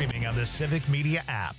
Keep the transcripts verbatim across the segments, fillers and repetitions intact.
streaming on the Civic Media app.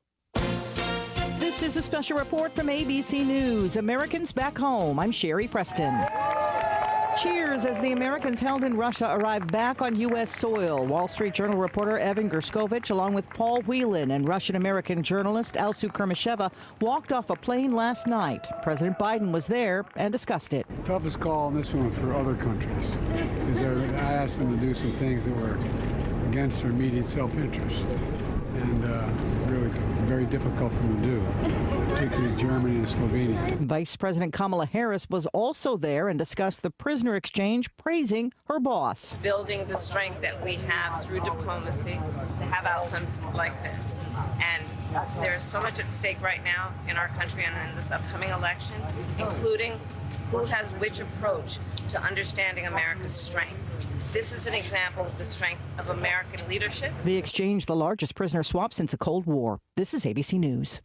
This is a special report from A B C News. Americans back home. I'm Sherry Preston. Cheers as the Americans held in Russia arrived back on U S soil. Wall Street Journal reporter Evan Gershkovich, along with Paul Whelan and Russian-American journalist Alsu Kermasheva, walked off a plane last night. President Biden was there and discussed it. Toughest call on this one for other countries, because I asked them to do some things that were against their immediate self-interest, and uh, really very difficult for them to do, particularly Germany and Slovenia. Vice President Kamala Harris was also there and discussed the prisoner exchange, praising her boss. Building the strength that we have through diplomacy to have outcomes like this. And there is so much at stake right now in our country and in this upcoming election, including who has which approach to understanding America's strength. This is an example of the strength of American leadership. The exchange, the largest prisoner swap since the Cold War. This is A B C News.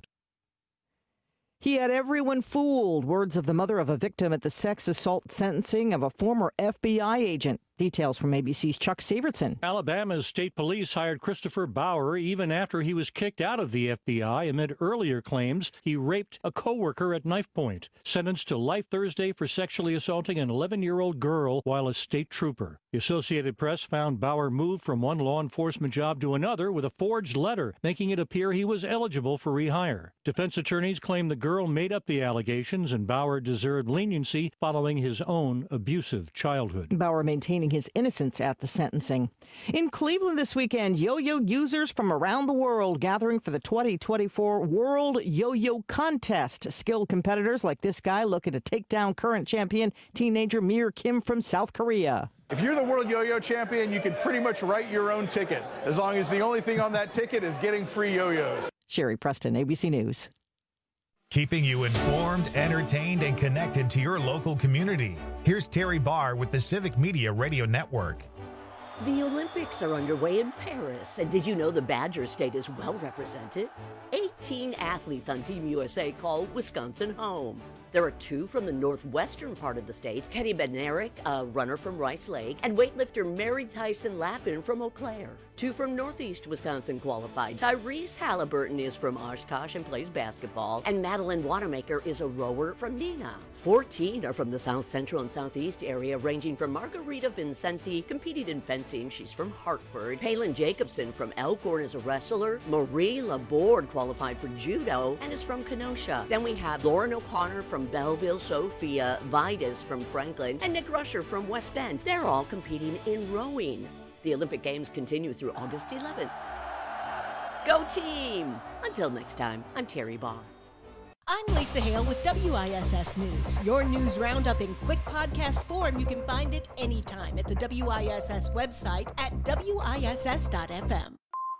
He had everyone fooled. Words of the mother of a victim at the sex assault sentencing of a former F B I agent. Details from A B C's Chuck Severson. Alabama's state police hired Christopher Bauer even after he was kicked out of the F B I amid earlier claims he raped a coworker at knife point. Sentenced to life Thursday for sexually assaulting an eleven-year-old girl while a state trooper. The Associated Press found Bauer moved from one law enforcement job to another with a forged letter, making it appear he was eligible for rehire. Defense attorneys claim the girl made up the allegations and Bauer deserved leniency following his own abusive childhood. Bauer maintaining his innocence at the sentencing. In Cleveland this weekend, yo-yo users from around the world gathering for the twenty twenty-four World Yo-Yo Contest. Skilled competitors like this guy looking to take down current champion teenager Mir Kim from South Korea. If you're the World Yo-Yo Champion, you can pretty much write your own ticket, as long as the only thing on that ticket is getting free yo-yos. Sherry Preston, A B C News. Keeping you informed, entertained, and connected to your local community. Here's Terry Barr with the Civic Media Radio Network. The Olympics are underway in Paris, and did you know the Badger State is well represented? eighteen athletes on Team U S A call Wisconsin home. There are two from the northwestern part of the state, Kenny Bednarik, a runner from Rice Lake, and weightlifter Mary Tyson Lappin from Eau Claire. Two from northeast Wisconsin qualified. Tyrese Halliburton is from Oshkosh and plays basketball, and Madeline Wanamaker is a rower from Neenah. fourteen are from the south central and southeast area, ranging from Margarita Vincenti, competing in fencing, she's from Hartford. Palin Jacobson from Elkhorn is a wrestler. Marie Laborde qualified for judo and is from Kenosha. Then we have Lauren O'Connor from Belleville, Sophia Vidas from Franklin, and Nick Rusher from West Bend. They're all competing in rowing. The Olympic Games continue through August eleventh. Go team! Until next time, I'm Terry Baugh. I'm Lisa Hale with W I S S News. Your news roundup in quick podcast form. You can find it anytime at the W I S S website at W I S S dot F M.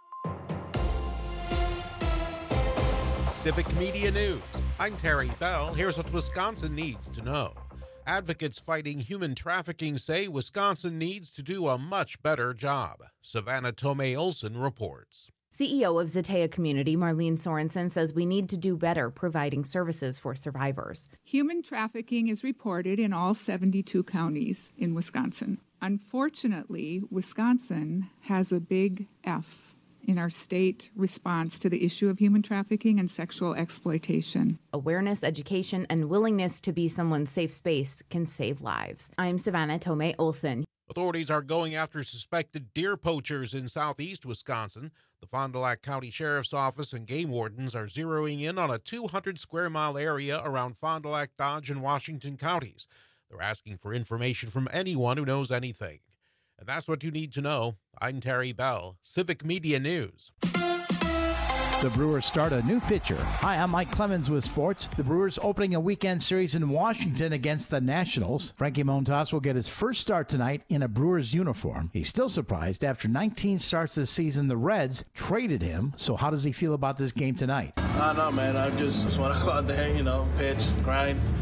Civic Media News. I'm Terry Bell. Here's what Wisconsin needs to know. Advocates fighting human trafficking say Wisconsin needs to do a much better job. Savannah Tomei Olson reports. C E O of Zatea Community, Marlene Sorensen, says we need to do better providing services for survivors. Human trafficking is reported in all seventy-two counties in Wisconsin. Unfortunately, Wisconsin has a big F in our state response to the issue of human trafficking and sexual exploitation. Awareness, education, and willingness to be someone's safe space can save lives. I'm Savannah Tomei Olson. Authorities are going after suspected deer poachers in southeast Wisconsin. The Fond du Lac County Sheriff's Office and game wardens are zeroing in on a two hundred square mile area around Fond du Lac, Dodge, and Washington counties. They're asking for information from anyone who knows anything. And that's what you need to know. I'm Terry Bell, Civic Media News. The Brewers start a new pitcher. Hi, I'm Mike Clemens with sports. The Brewers opening a weekend series in Washington against the Nationals. Frankie Montas will get his first start tonight in a Brewers uniform. He's still surprised. After nineteen starts this season, the Reds traded him. So how does he feel about this game tonight? I don't know, man. I just, just want to go out there, you know, pitch, grind,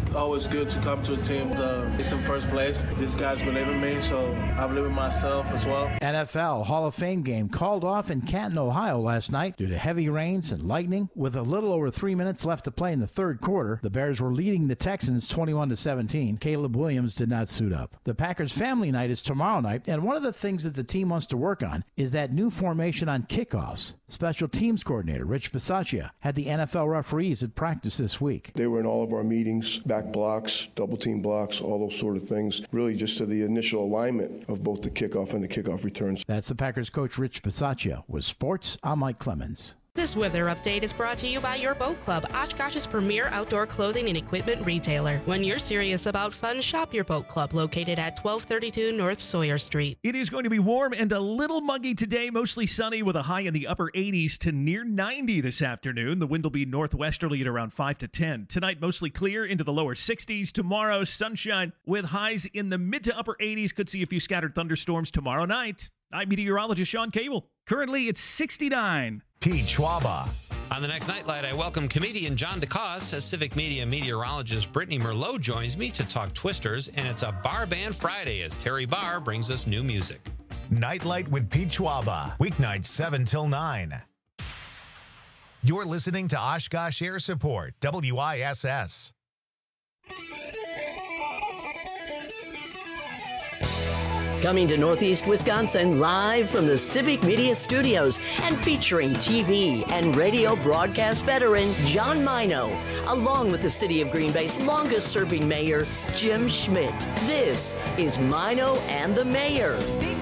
always good to come to a team that is in first place. These guys believe in me, so I believe in myself as well. N F L Hall of Fame game called off in Canton, Ohio last night due to heavy rains and lightning. With a little over three minutes left to play in the third quarter, the Bears were leading the Texans twenty-one to seventeen. Caleb Williams did not suit up. The Packers family night is tomorrow night, and one of the things that the team wants to work on is that new formation on kickoffs. Special teams coordinator Rich Bisaccia had the N F L referees at practice this week. They were in all of our meetings, back blocks, double team blocks, all those sort of things, really just to the initial alignment of both the kickoff and the kickoff returns. That's the Packers coach Rich Bisaccia. With sports, I'm Mike Clemens. This weather update is brought to you by your Boat Club, Oshkosh's premier outdoor clothing and equipment retailer. When you're serious about fun, shop your Boat Club, located at twelve thirty-two North Sawyer Street. It is going to be warm and a little muggy today, mostly sunny with a high in the upper eighties to near ninety this afternoon. The wind will be northwesterly at around five to ten. Tonight, mostly clear into the lower sixties. Tomorrow, sunshine with highs in the mid to upper eighties. Could see a few scattered thunderstorms tomorrow night. I'm meteorologist Sean Cable. Currently, it's sixty-nine. Pete Schwaba. On the next Nightlight, I welcome comedian John DeCoste. As Civic Media meteorologist Brittany Merlot joins me to talk Twisters, and it's a Bar Band Friday as Terry Barr brings us new music. Nightlight with Pete Schwaba. Weeknights seven till nine. You're listening to Oshkosh Air Support, W I S S. Coming to Northeast Wisconsin live from the Civic Media Studios and featuring T V and radio broadcast veteran John Mino, along with the City of Green Bay's longest-serving mayor, Jim Schmidt. This is Mino and the Mayor.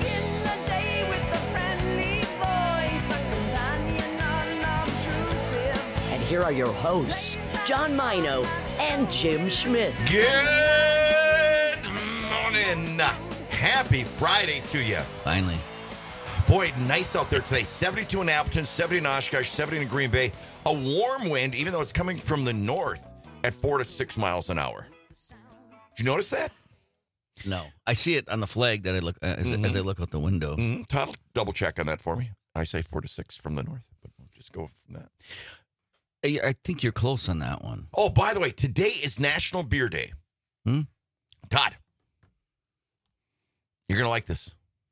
And here are your hosts, John Mino and Jim Schmidt. Good morning. Happy Friday to you. Finally. Boy, nice out there today. seventy-two in Appleton, seventy in Oshkosh, seventy in Green Bay. A warm wind, even though it's coming from the north at four to six miles an hour. Did you notice that? No. I see it on the flag that I look uh, as, mm-hmm. as I look out the window. Mm-hmm. Todd, double check on that for me. I say four to six from the north, but we'll just go from that. I, I think you're close on that one. Oh, by the way, today is National Beer Day. Hmm? Todd. You're going to like this.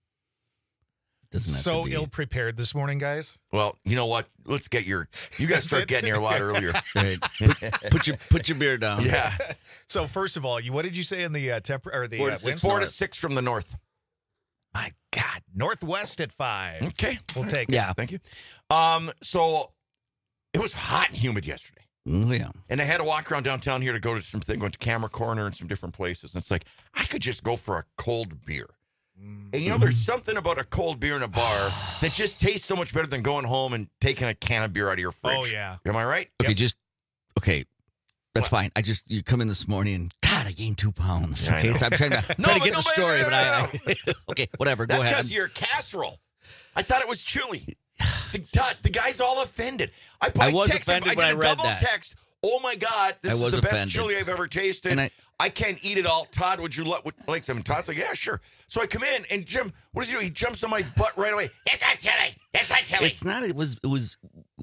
Doesn't have so to be. ill-prepared this morning, guys. Well, you know what? Let's get your... You guys start getting here a lot earlier. Right. Put, put your put your beer down. Yeah. So first of all, you what did you say in the uh, temper or the four, uh, to six, four to six from the north. My God, northwest at five. Okay, we'll take it. Yeah, thank you. Um, so it was hot and humid yesterday. Oh, yeah. And I had to walk around downtown here to go to some thing, went to Camera Corner and some different places. And it's like I could just go for a cold beer. And, you know, there's something about a cold beer in a bar that just tastes so much better than going home and taking a can of beer out of your fridge. Oh, yeah. Am I right? Okay, Yep. just, okay, that's what? fine. I just, you come in this morning and, God, I gained two pounds. Okay, so I'm trying to, no, trying to get no, the story, no, but no, I, no. I, okay, whatever, That's go ahead. because you're a casserole. I thought it was chili. The, Todd, the guy's all offended. I, I, I was text offended him, when I I did a read double that. text. Oh, my God, this I is was the best offended. chili I've ever tasted. And I, I can't eat it all. Todd, would you let would, like some? And Todd's like, yeah, sure. So I come in, and Jim, what does he do? He jumps on my butt right away. It's not chili. It's not chili. It's not. It was. It was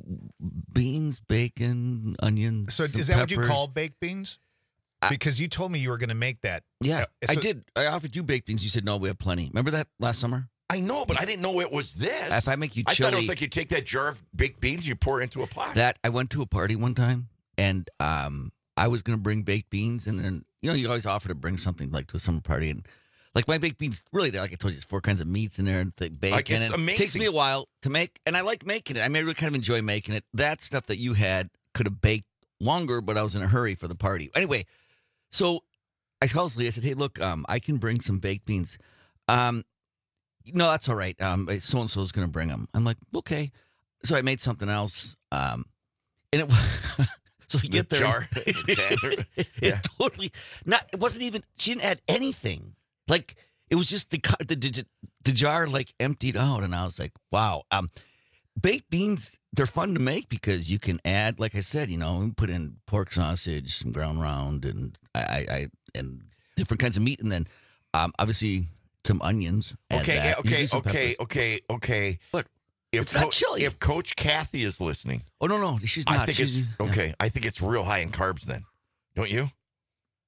beans, bacon, onions. So is that what you call baked beans? Because you told me you were going to make that. Yeah, Uh, I so- did. I offered you baked beans. You said no. We have plenty. Remember that last summer? I know, but I didn't know it was this. If I make you I chili, thought it was like you take that jar of baked beans, you pour it into a pot. that I went to a party one time, and um, I was going to bring baked beans, and then you know you always offer to bring something like to a summer party, and like my baked beans, really, they're like I told you, it's four kinds of meats in there and the bacon. Like, it's and it amazing. takes me a while to make, and I like making it. I mean, I really kind of enjoy making it. That stuff that you had could have baked longer, but I was in a hurry for the party. Anyway, so I called Lee. I said, "Hey, look, um, I can bring some baked beans." Um, no, that's all right. Um, so and so is going to bring them. I'm like, okay. So I made something else. Um, and it was so we get The there. jar. it Yeah. totally not. It wasn't even. She didn't add anything. Like it was just the cu- the the, the jar like emptied out, and I was like, wow. Um, baked beans, they're fun to make because you can add, like I said, you know, put in pork sausage, some ground round, and I, I, I and different kinds of meat, and then um, obviously some onions. Add Okay, that. yeah, okay, Usually some okay, pepper. okay, okay. What? If It's not chili. If Coach Kathy is listening, Oh no, no, she's not. I think She's- it's okay. I think it's real high in carbs. Then, don't you?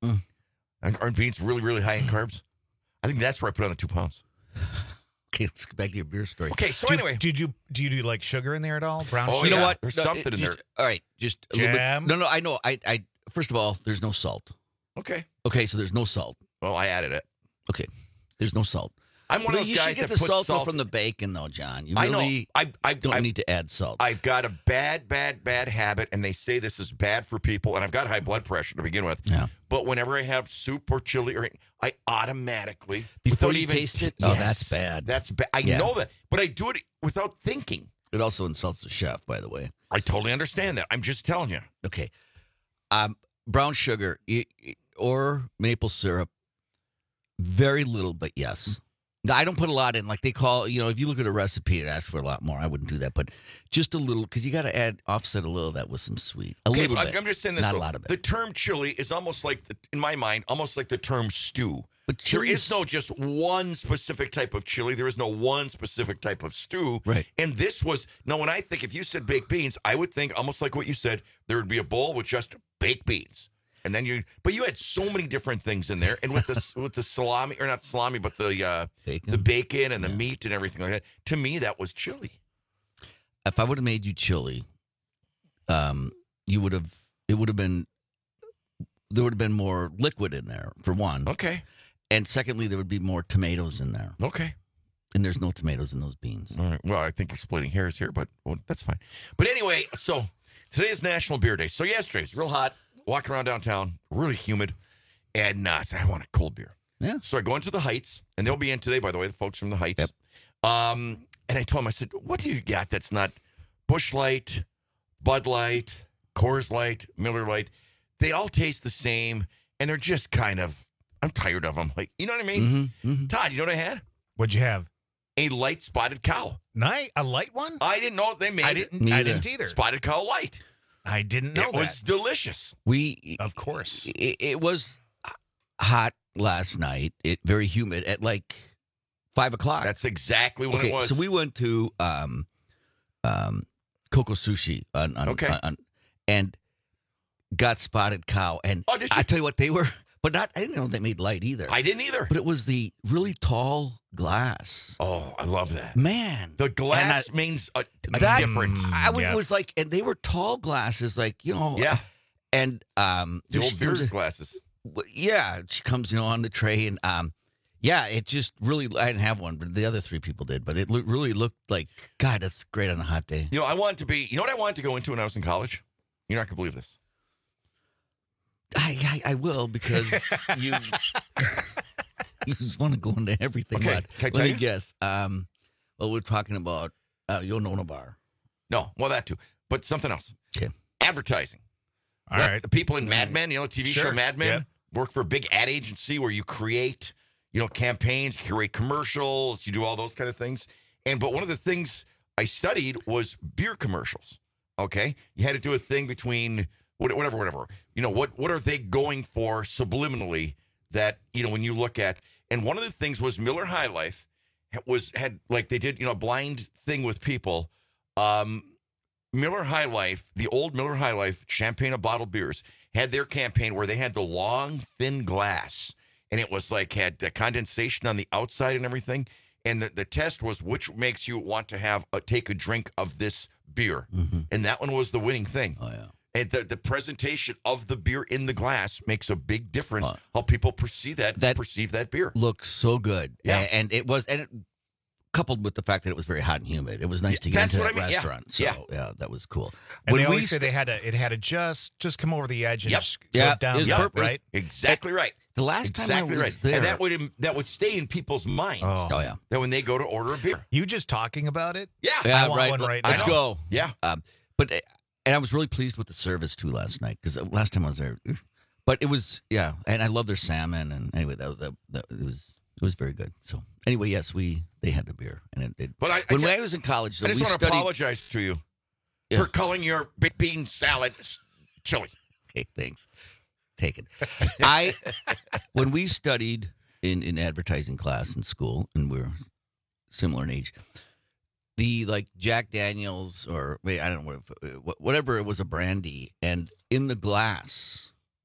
Mm. And aren't beans really, really high in carbs? I think that's where I put on the two pounds. Okay, let's get back to your beer story. Okay, so do, anyway. Did you, do you do like sugar in there at all? Brown Oh, sugar? You know yeah. what? There's No, something it- in just- there. All right, just a little Jam? bit. No, no, I know. I, I, first of all, there's no salt. Okay. Okay, so there's no salt. Well, I added it. Okay, there's no salt. I'm one of those you guys should get that the puts salt, salt from the bacon, though, John. You I know. really I, I don't I, need to add salt. I've got a bad, bad, bad habit, and they say this is bad for people, and I've got high blood pressure to begin with. Yeah. But whenever I have soup or chili, or I automatically Before without you even, taste it? Yes, Oh, that's bad. That's bad. I Yeah. know that, but I do it without thinking. It also insults the chef, by the way. I totally understand that. I'm just telling you. Okay. Um, brown sugar y- y- or maple syrup, very little, but yes. No, I don't put a lot in. Like they call, you know, if you look at a recipe, it asks for a lot more. I wouldn't do that, but just a little, because you got to add, offset a little of that with some sweet. A Okay, little but bit. I'm just saying this. Not though. a lot of it. The term chili is almost like, the, in my mind, almost like the term stew. But There chili is no just one specific type of chili. There is no one specific type of stew. Right. And this was, now when I think, if you said baked beans, I would think almost like what you said, there would be a bowl with just baked beans. And then you, but you had so many different things in there. And with the, with the salami, or not salami, but the, uh, Bacon. the bacon and the meat and everything like that. To me, that was chili. If I would have made you chili, um, you would have, it would have been, there would have been more liquid in there, for one. Okay. And secondly, there would be more tomatoes in there. Okay. And there's no tomatoes in those beans. All right. Well, I think you're splitting hairs here, but well, that's fine. But anyway, so today is National Beer Day. So yesterday it's real hot, walking around downtown, really humid, and uh, I said, I want a cold beer. Yeah. So I go into the Heights, and they'll be in today, by the way, the folks from the Heights. Yep. Um, and I told them, I said, what do you got that's not Busch Light, Bud Light, Coors Light, Miller Light? They all taste the same, and they're just kind of, I'm tired of them. Like, you know what I mean? Mm-hmm, mm-hmm. Todd, you know what I had? What'd you have? A light spotted cow. Night, a light one? I didn't know they made I it. didn't. I didn't either. Spotted cow light. I didn't know it that. was delicious. We, of course, it, it was hot last night. It very humid at like five o'clock. That's exactly when okay, it was. So we went to um, um, Coco Sushi on, on, Okay. on, on- and got spotted cow. And Oh, did you? I tell you what, they were, but not. I didn't know they made light either. I didn't either. But it was the really tall glass. Oh, I love that. Man, The glass And means a, a that difference. I was, Yeah. was like, and they were tall glasses, like you know. Yeah. And um, The she old beer comes- glasses. Well, yeah, she comes, you know, on the tray, and um, yeah, it just really. I didn't have one, but the other three people did. But it lo- really looked like, God, that's great on a hot day. You know, I wanted to be, you know what I wanted to go into when I was in college? You're not going to believe this. I, I, I will because you you just want to go into everything. Okay, But can I let tell me you? guess. Um, well, we're talking about uh, Yonona Bar. No, well, that too. But something else. Okay. Advertising. All Let right. The people in Mad Men, you know, T V Sure. show Mad Men, Yep. work for a big ad agency where you create, you know, campaigns, curate commercials, you do all those kind of things. And but one of the things I studied was beer commercials. Okay, you had to do a thing between what- whatever, whatever. You know, what what are they going for subliminally that you know when you look at? And one of the things was Miller High Life was had like they did you know a blind thing with people. Um, Miller High Life, the old Miller High Life champagne of bottled beers, had their campaign where they had the long, thin glass, and it was like had uh, condensation on the outside and everything. And the, the test was which makes you want to have a, take a drink of this beer, Mm-hmm. and that one was the winning thing. Oh yeah. And the, the presentation of the beer in the glass makes a big difference Uh, how people perceive that, that- perceive that beer. Looks so good. Yeah. A- and it was, and it, coupled with the fact that it was very hot and humid, it was nice Yeah, to get that's into what that I mean, yeah, restaurant. So yeah. yeah, that was cool. And When they we always say st- they had to. It had to just just come over the edge and Yep. just Yeah, go down it was the perfect. right. Exactly right. the last Exactly time I was right. there, And that would that would stay in people's minds. Oh. oh yeah, That when they go to order a beer. You just talking about it? Yeah. yeah, I want right. one right Let's now. go. Yeah. Um, but uh, and I was really pleased with the service too last night because last time I was there, but it was yeah, and I love their salmon and anyway that, that, that it was it was very good. So anyway, yes, we they had the beer and it. it But I, when I, I was in college, so I just we want to studied. apologize to you Yeah. for calling your big bean salad s- chili. Okay, thanks. Taken. I when we studied in, in advertising class in school, and we're similar in age, the like Jack Daniels or wait, I don't know what- whatever it was a brandy, and in the glass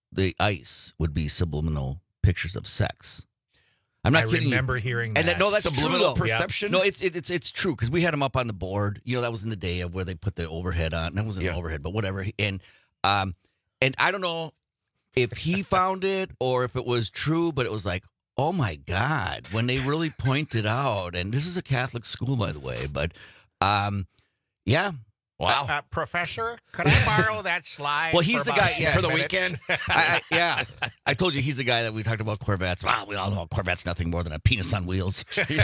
the ice would be subliminal pictures of sex. I'm not I kidding remember you. hearing and that. No, that's Subliminal true, though. perception? No, it's it, it's it's true because we had them up on the board. You know, that was in the day of where they put the overhead on. That wasn't Yeah. an overhead, but whatever. And um, and I don't know if he found it or if it was true, but it was like, oh my God, when they really pointed out. And this is a Catholic school, by the way, but um, yeah. Wow. Uh, professor, could I borrow that slide? Well, he's for the about guy yeah, ten for the minutes? weekend? I, I, yeah, I told you he's the guy that we talked about Corvettes. Wow, we all know Corvette's nothing more than a penis on wheels. And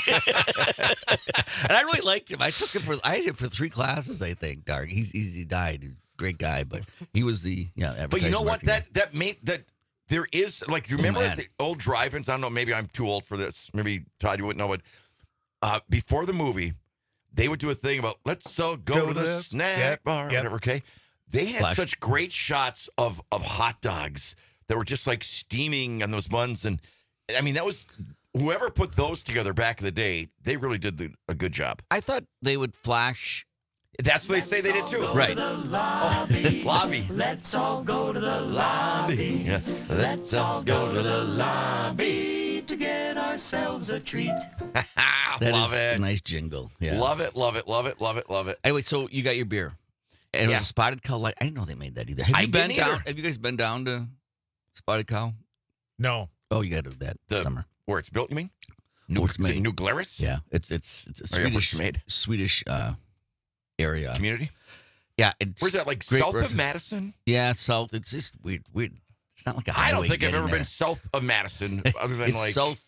I really liked him. I took him for I had him for three classes. I think, Dark. He's, he's he died. He's a great guy, but he was the yeah. But you know what? advertising That that made that there is like you remember man. the old drive-ins? I don't know. Maybe I'm too old for this. Maybe Todd, you wouldn't know, but uh, before the movie, they would do a thing about let's all go, Go to to the this. snack Yep, bar, or yep. whatever. Okay, they had Flash. such great shots of of hot dogs that were just like steaming on those buns, and I mean that was whoever put those together back in the day. They really did the, a good job. I thought they would flash. That's what they say they did too. Right. Lobby. lobby. Let's all go to the Lobby. Yeah. Let's all go to the lobby. to get ourselves a treat. That love is it. a nice jingle. Yeah. Love it, love it, love it, love it, love it. Anyway, so you got your beer. And it Yeah. was a Spotted Cow Light. I didn't know they made that either. Have I you been didn't either. down? Have you guys been down to Spotted Cow? No. Oh, you got to do that The- this summer. Where it's built, you mean? New, Where it's is it made. New Glarus? Yeah, it's it's it's a Oh, yeah, where it's Swedish made. Swedish uh, area. Community? Yeah, it's Where's that, like great south of versus- Madison? Yeah, south. It's just weird. Weird. It's not like a highway. I don't think you I've get ever in been there. south of Madison other than It's like. south.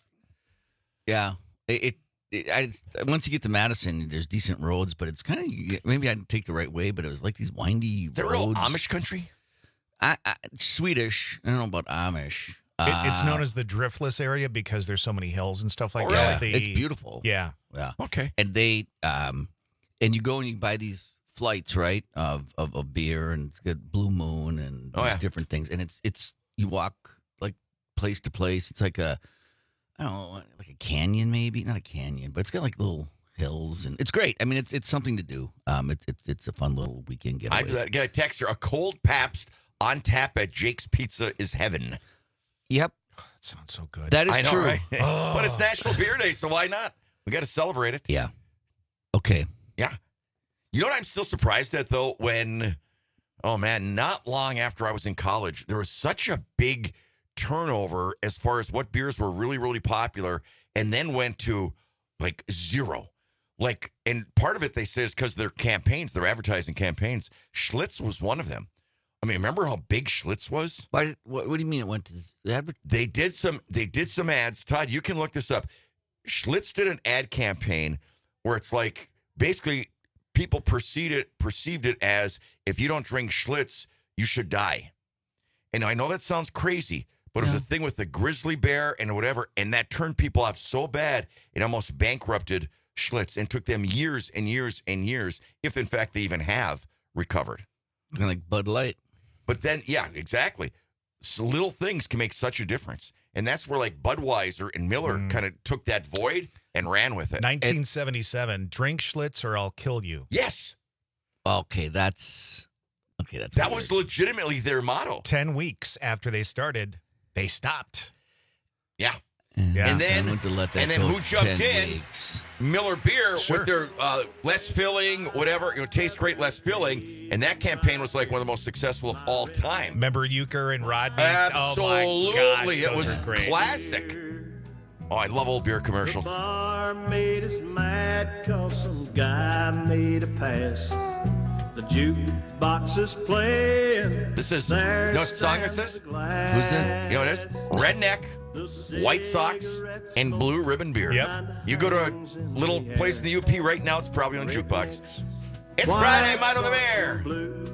Yeah, it. it, it I, once you get to Madison, there's decent roads, but it's kind of maybe I didn't take the right way, but it was like these windy Is that roads. real Amish country? I, I, Swedish. I don't know about Amish. It, it's Uh, known as the Driftless area because there's so many hills and stuff like Oh, that. really? The- It's beautiful. Yeah. Yeah. Okay. And they um and you go and you buy these flights, right, of of, of beer and it's got Blue Moon and Oh, these yeah. different things. And it's it's you walk like place to place. It's like a I don't know, like a canyon maybe. Not a canyon, but it's got like little hills and it's great. I mean it's it's something to do. Um it's it's it's a fun little weekend getaway. I do that. Get a text here. A cold Pabst on tap at Jake's Pizza is heaven. Yep. That sounds so good. That is I know, true. right? Oh. But it's National Beer Day, so why not? We got to celebrate it. Yeah. Okay. Yeah. You know what I'm still surprised at, though? When, oh, man, not long after I was in college, there was such a big turnover as far as what beers were really, really popular and then went to, like, zero. Like, and part of it, they say, is because their campaigns, their advertising campaigns. Schlitz was one of them. I mean, remember how big Schlitz was? Why, what, what do you mean it went to the advert? They did some. They did some ads. Todd, you can look this up. Schlitz did an ad campaign where it's like basically people perceived it perceived it as if you don't drink Schlitz, you should die. And I know that sounds crazy, but it was Yeah. a thing with the grizzly bear and whatever, and that turned people off so bad it almost bankrupted Schlitz and took them years and years and years, if in fact they even have recovered. Kind of like Bud Light. But then, yeah, exactly. So little things can make such a difference. And that's where like Budweiser and Miller Mm. kind of took that void and ran with it. nineteen seventy-seven. Drink Schlitz or I'll kill you. Yes. Okay, that's okay. That's That weird. was legitimately their motto. Ten weeks after they started, they stopped. Yeah. Yeah. And then, I went to let that and then go who jumped ten in? weeks. Miller Beer Sure. with their uh, less filling, whatever. You know, tastes great, less filling. And that campaign was like one of the most successful of all time. Remember Euchre and Rodney? Absolutely. Oh my gosh, it those was are great. classic. Oh, I love old beer commercials. Bar made us mad 'cause some guy made a pass. The jukebox is playing. This is, you know what song this is? Who's that? You know what it is? Redneck, White Sox, and Blue Ribbon Beer. Yep. You go to a little place in the U P right now, it's probably on a jukebox. It's Friday, Mind on the Bear.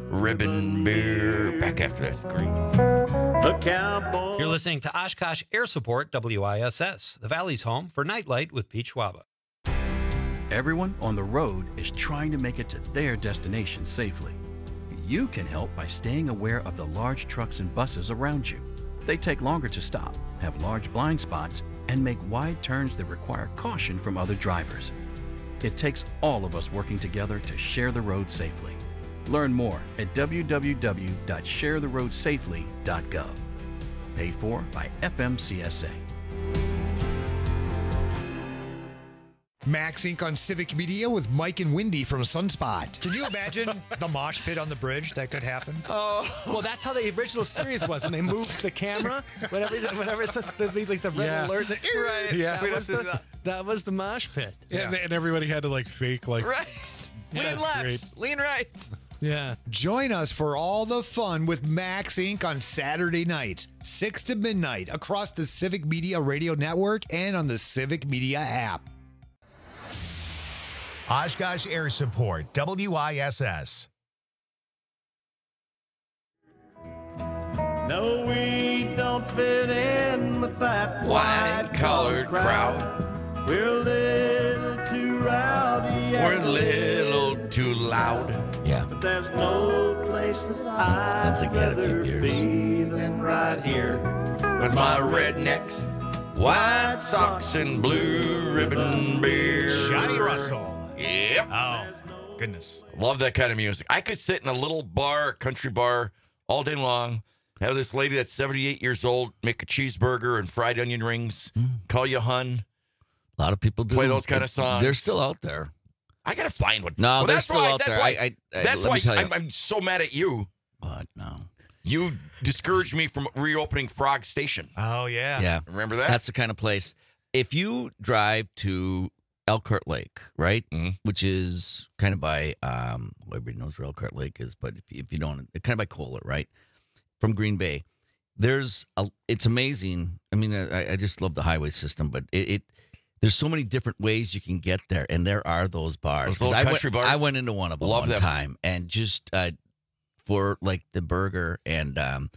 Ribbon Beer. Back after this. Great. The cowboy. You're listening to Oshkosh Air Support W I S S, the Valley's home for Nightlight with Pete Schwaba. Everyone on the road is trying to make it to their destination safely. You can help by staying aware of the large trucks and buses around you. They take longer to stop, have large blind spots, and make wide turns that require caution from other drivers. It takes all of us working together to share the road safely. Learn more at w w w dot share the road safely dot gov. Paid for by F M C S A. Max Incorporated on Civic Media with Mike and Wendy from Sunspot. Can you imagine the mosh pit on the bridge that could happen? Oh, well, that's how the original series was when they moved the camera. Whenever, whenever it's the, the, like the red Yeah. alert, the, Right. Yeah. that was the, that was the mosh pit. Yeah. And, and everybody had to like fake like. Right. Lean That's left. great. Lean right. Yeah. Join us for all the fun with Max Incorporated on Saturday nights, six to midnight, across the Civic Media Radio Network and on the Civic Media app. Oshkosh Air Support, W I S S. No, we don't fit in with that White-collared crowd. We're a little too rowdy. We're a little too loud. Yeah. But there's no place that Sounds like I'd you had a few rather beers. be than right here. With my rednecks, white socks, and blue ribbon beer. Johnny Russell. Yep. Oh, goodness. Love that kind of music. I could sit in a little bar, country bar, all day long, have this lady that's seventy-eight years old make a cheeseburger and fried onion rings, Mm. call you hun. A lot of people do. Play those kind of songs. They're still out there. I got to find one. No, Well, they're that's still why- out that's there. Why, I, I, I, that's let why me tell you. I'm, I'm so mad at you. But no. You discouraged me from reopening Frog Station. Oh, yeah. Yeah. Remember that? That's the kind of place. If you drive to Elkhart Lake, right, mm-hmm. which is kind of by, um, well, everybody knows where Elkhart Lake is, but if, if you don't, kind of by Kohler, right, from Green Bay, there's a, it's amazing. I mean, I, I just love the highway system, but it, it there's so many different ways you can get there, and there are those bars. Those little I country went, bars? I went into one of them Love one them. time, and just uh, for like the burger and. Um,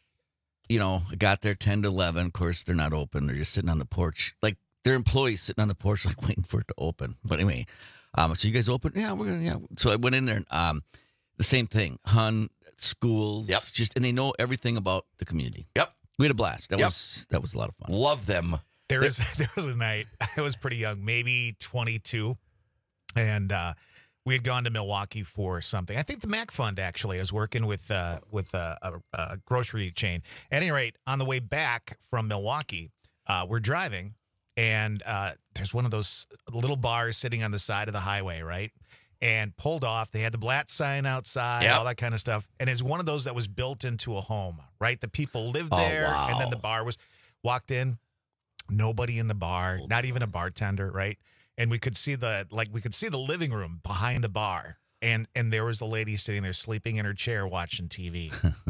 You know, I got there ten to eleven. Of course, they're not open. They're just sitting on the porch. Like, their employees sitting on the porch, like, waiting for it to open. But anyway, um, so you guys open? Yeah, we're going to, yeah. So I went in there, and um, the same thing. Hun, schools. Yep. Just, and they know everything about the community. Yep. We had a blast. That Yep. was that was a lot of fun. Love them. There was there was a night I was pretty young, maybe twenty-two, and uh, we had gone to Milwaukee for something. I think the Mac Fund actually. I was working with uh, with a, a, a grocery chain. At any rate, on the way back from Milwaukee, uh, we're driving, and uh, there's one of those little bars sitting on the side of the highway, right? And pulled off. They had the Blatt sign outside, Yep. all that kind of stuff. And it's one of those that was built into a home, right? The people lived Oh, there, wow. and then the bar was walked in. Nobody in the bar, not even a bartender, right? And we could see the like we could see the living room behind the bar. And and there was a lady sitting there sleeping in her chair watching T V.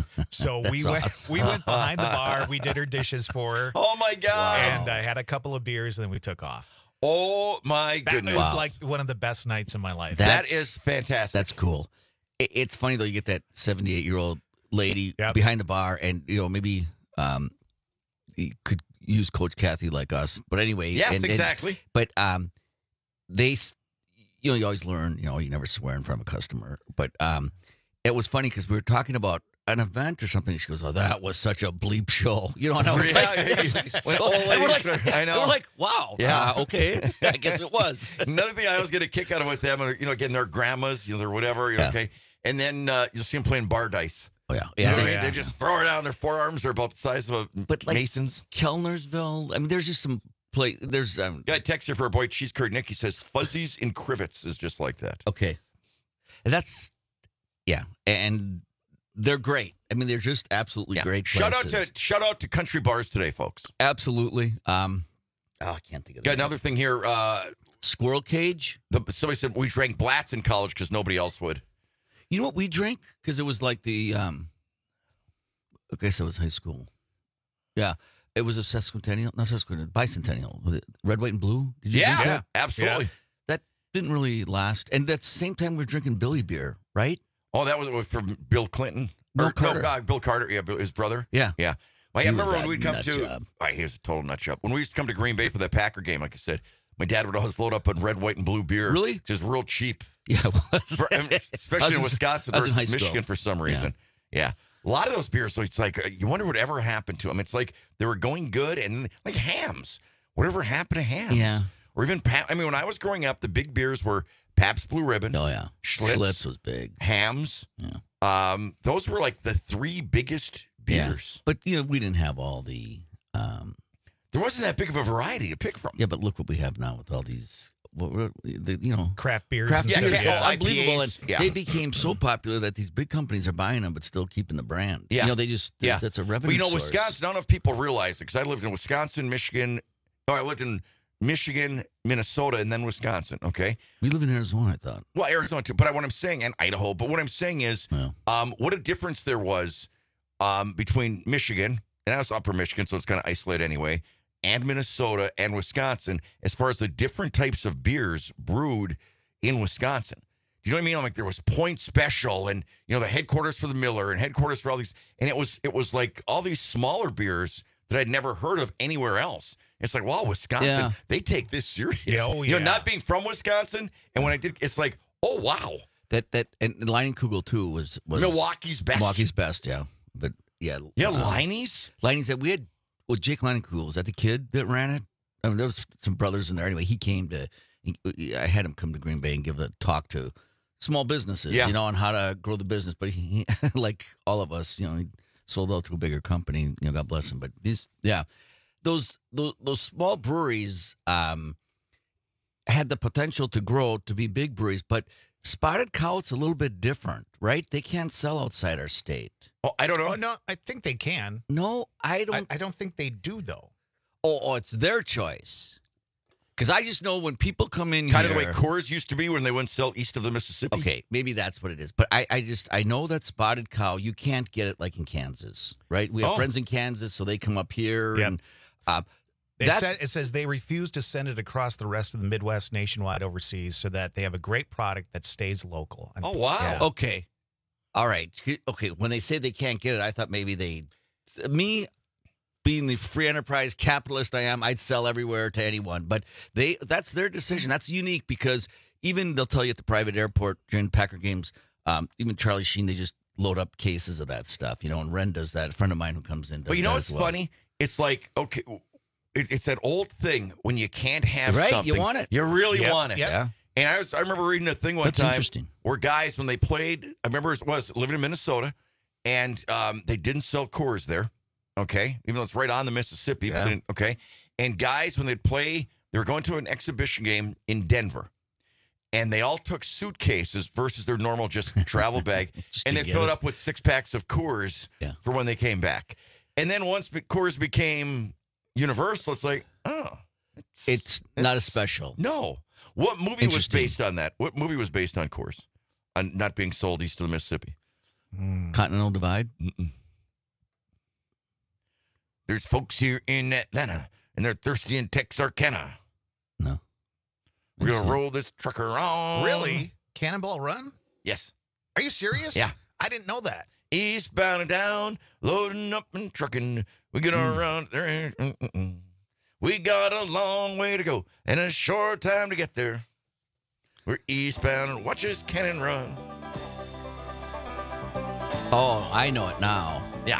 So we That's went awesome. we went behind the bar, we did her dishes for her. Oh, my God. And I had a couple of beers, and then we took off. Oh, my That goodness. was Wow. like one of the best nights of my life. That That's- is fantastic. That's cool. It, it's funny, though, you get that seventy-eight-year-old lady Yep. behind the bar, and, you know, maybe um, you could use Coach Kathy like us. But anyway. Yes, and- and- exactly. But um, they, s- you know, you always learn, you know, you never swear in front of a customer. But um, it was funny because we were talking about an event or something. She goes, "Oh, that was such a bleep show," you know. And I was Yeah, like, yeah. When so- old and we're ladies like, are- I know. We're like, wow, Yeah. uh, okay, I guess it was. Another thing I always get a kick out of with them, are, you know, again, they're grandmas, you know, they're whatever, you know, Yeah. okay? And then uh, you'll see them playing bar dice. Oh yeah, You yeah. know, they- they, yeah. they just throw it out, and their forearms are about the size of a But, like- Mason's. Kellnersville. I mean, there's just some play. There's um, Got a text here for a boy, cheese curd. Nick, he says, Fuzzies in Crivets is just like that. okay. And that's yeah, and they're great. I mean, they're just absolutely Yeah. great. Shout out places. to shout out to country bars today, folks. absolutely. Um, oh, I can't think of that. Got another thing here. Uh, Squirrel Cage. the, somebody said we drank Blatz in college because nobody else would. You know what we drank? Because it was like the um. Okay, so it was high school. Yeah, it was a sesquicentennial, not sesquicentennial, bicentennial. Was it red, white, and blue? Did you Yeah, drink yeah, that? absolutely. That didn't really last. And at the same time, we were drinking Billy beer, right? Oh, that was from Bill Clinton. Bill Or- Carter. No, uh, Bill Carter. Yeah, Bill, his brother. Yeah. Yeah. Well, He I was remember a when we'd come nut to. job. Oh, he was a total nut job. When we used to come to Green Bay for that Packer game, like I said, my dad would always load up on red, white, and blue beer. Really? Just real cheap. Yeah, it was. For- I mean, I was especially in in- Wisconsin I was in versus high school. Michigan for some Yeah. reason. Yeah. A lot of those beers, so it's like, uh, you wonder what ever happened to them. It's like they were going good, and like hams. Whatever happened to hams? Yeah. or even Pabst. I mean, when I was growing up, the big beers were Pabst Blue Ribbon. Oh, yeah. Schlitz. Schlitz was big. Hams. Yeah. Um, those were like the three biggest beers. Yeah. But, you know, we didn't have all the... Um, there wasn't that big of a variety to pick from. Yeah, but look what we have now with all these... What, what, the, you know, craft beers. Craft yeah, beers. yeah, It's yeah. unbelievable. And yeah. they became so popular that these big companies are buying them, but still keeping the brand. Yeah. You know, they just, yeah. that's a revenue Well, you know, source. Wisconsin, I don't know if people realize it, because I lived in Wisconsin, Michigan. No, I lived in Michigan, Minnesota, and then Wisconsin, okay? We live in Arizona, I thought. Well, Arizona, too. But what I'm saying, and Idaho, but what I'm saying is, Yeah. um, what a difference there was um, between Michigan, and that was upper Michigan, so it's kind of isolated anyway, and Minnesota and Wisconsin, as far as the different types of beers brewed in Wisconsin. Do you know what I mean? Like there was Point Special, and you know the headquarters for the Miller, and headquarters for all these, and it was it was like all these smaller beers that I'd never heard of anywhere else. It's like, wow, Wisconsin, Yeah. they take this serious. Yeah, oh, You know, yeah. not being from Wisconsin, and when I did, it's like, oh wow, That, that, and Leinenkugel, too, was, was Milwaukee's best. Milwaukee's best, yeah. But, yeah. Yeah, uh, Liney's. Liney's that we had, well, Jake Leinenkugel, was that the kid that ran it? I mean, there was some brothers in there. Anyway, he came to, he, I had him come to Green Bay and give a talk to small businesses, Yeah. you know, on how to grow the business. But he, like all of us, you know, he sold out to a bigger company, you know, God bless him. But he's, yeah, those, those, those small breweries um, had the potential to grow to be big breweries, but Spotted Cow, it's a little bit different, right? They can't sell outside our state. Oh, I don't know. Oh, no, I think they can. No, I don't. I, I don't think they do, though. Oh, oh, it's their choice. Because I just know when people come in Kind here, of the way Coors used to be when they wouldn't sell east of the Mississippi. okay, maybe that's what it is. But I, I just, I know that Spotted Cow, you can't get it like in Kansas, right? We have Oh. friends in Kansas, so they come up here. Yep. And uh, It, that's, sa- it says they refuse to send it across the rest of the Midwest nationwide overseas so that they have a great product that stays local. And- Oh, wow. Yeah. okay. All right. Okay, when they say they can't get it, I thought maybe they, me being the free enterprise capitalist I am, I'd sell everywhere to anyone. But they, that's their decision. That's unique because even they'll tell you at the private airport during Packer games, um, even Charlie Sheen, they just load up cases of that stuff, you know, and Ren does that. A friend of mine who comes in does But you know that what's as well. funny? It's like, okay, it, it's that old thing when you can't have Right, you something. want it. You really Yep, want it. yep. Yeah. And I was I remember reading a thing one That's time interesting. where guys, when they played, I remember it was living in Minnesota, and um, they didn't sell Coors there, okay? Even though it's right on the Mississippi, but Yeah. they didn't- okay? And guys, when they'd play, they were going to an exhibition game in Denver, and they all took suitcases versus their normal just travel bag, Just and to they get filled it. up with six packs of Coors Yeah. for when they came back. And then once be- Coors became universal, it's like, oh. It's not a it's- special. No. What movie was Interesting. based on that? What movie was based on Coors? On not being sold east of the Mississippi? Continental Divide? Mm-mm. There's folks here in Atlanta, and they're thirsty in Texarkana. No. We're going to roll this trucker on. Really? Cannonball Run? Yes. Are you serious? Yeah. I didn't know that. Eastbound and down, loading up and trucking. We're going to run there. Mm-mm-mm. We got a long way to go and a short time to get there. We're eastbound and watch us cannon run. Oh, I know it now. Yeah.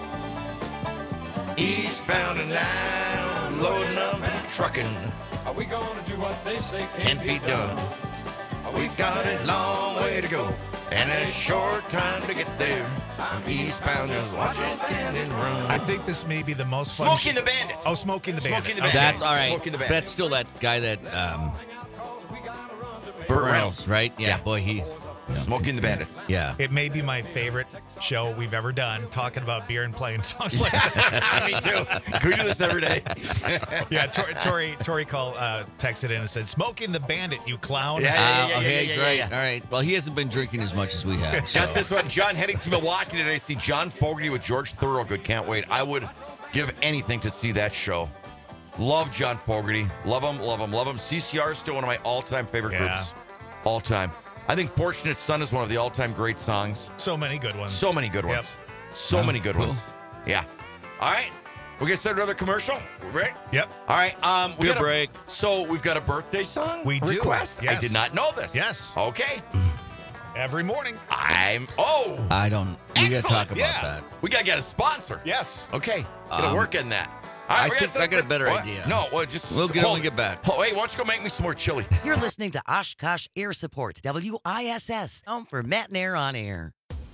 Eastbound and down, loading up and trucking. Are we gonna do what they say Can't be done. We got a long way to go and a short time to get there. I'm eastbound just watching cannon run. I think this may be the most fun. Smoking the Bandit. Oh, Smoking the Bandit. Smoking the Okay. Bandit. That's all right. Smoking the But Bandit. that's still that guy that um, Burt Burt Reynolds. Reynolds, right? Yeah, Yeah. boy, he. Smoking the Bandit. Yeah. It may be my favorite show we've ever done, talking about beer and playing songs like that. Me too. Can we do this every day? Yeah, Tori, Tori, Tori called, uh, texted in and said, "Smoking the Bandit, you clown." Yeah, Uh, yeah, yeah, okay, yeah, he's yeah, right. yeah. All right. Well, he hasn't been drinking as much as we have. So. Got this one. John heading to Milwaukee today. See John Fogerty with George Thorogood. Can't wait. I would give anything to see that show. Love John Fogerty. Love him, love him, love him. C C R is still one of my all-time favorite Yeah. groups. All time. I think Fortunate Son is one of the all-time great songs. So many good ones. So many good Yep. ones. So Wow, many good cool. ones. Yeah. All right. We're going to start another commercial. Right? Yep. All right. Um, we Good got a- break. So we've got a birthday song We do. request? I Yes. did not know this. Yes. Okay. Every morning. I'm, oh. I don't. We got to Excellent. talk about Yeah. that. We got to get a sponsor. Yes. Okay. Gonna Um, work in that. I we think got I got a better what? idea. No, well, just We'll get hold- when we get back. Oh, hey, why don't you go make me some more chili? You're listening to Oshkosh Air Support, W I S S, home for Matt and Air on Air.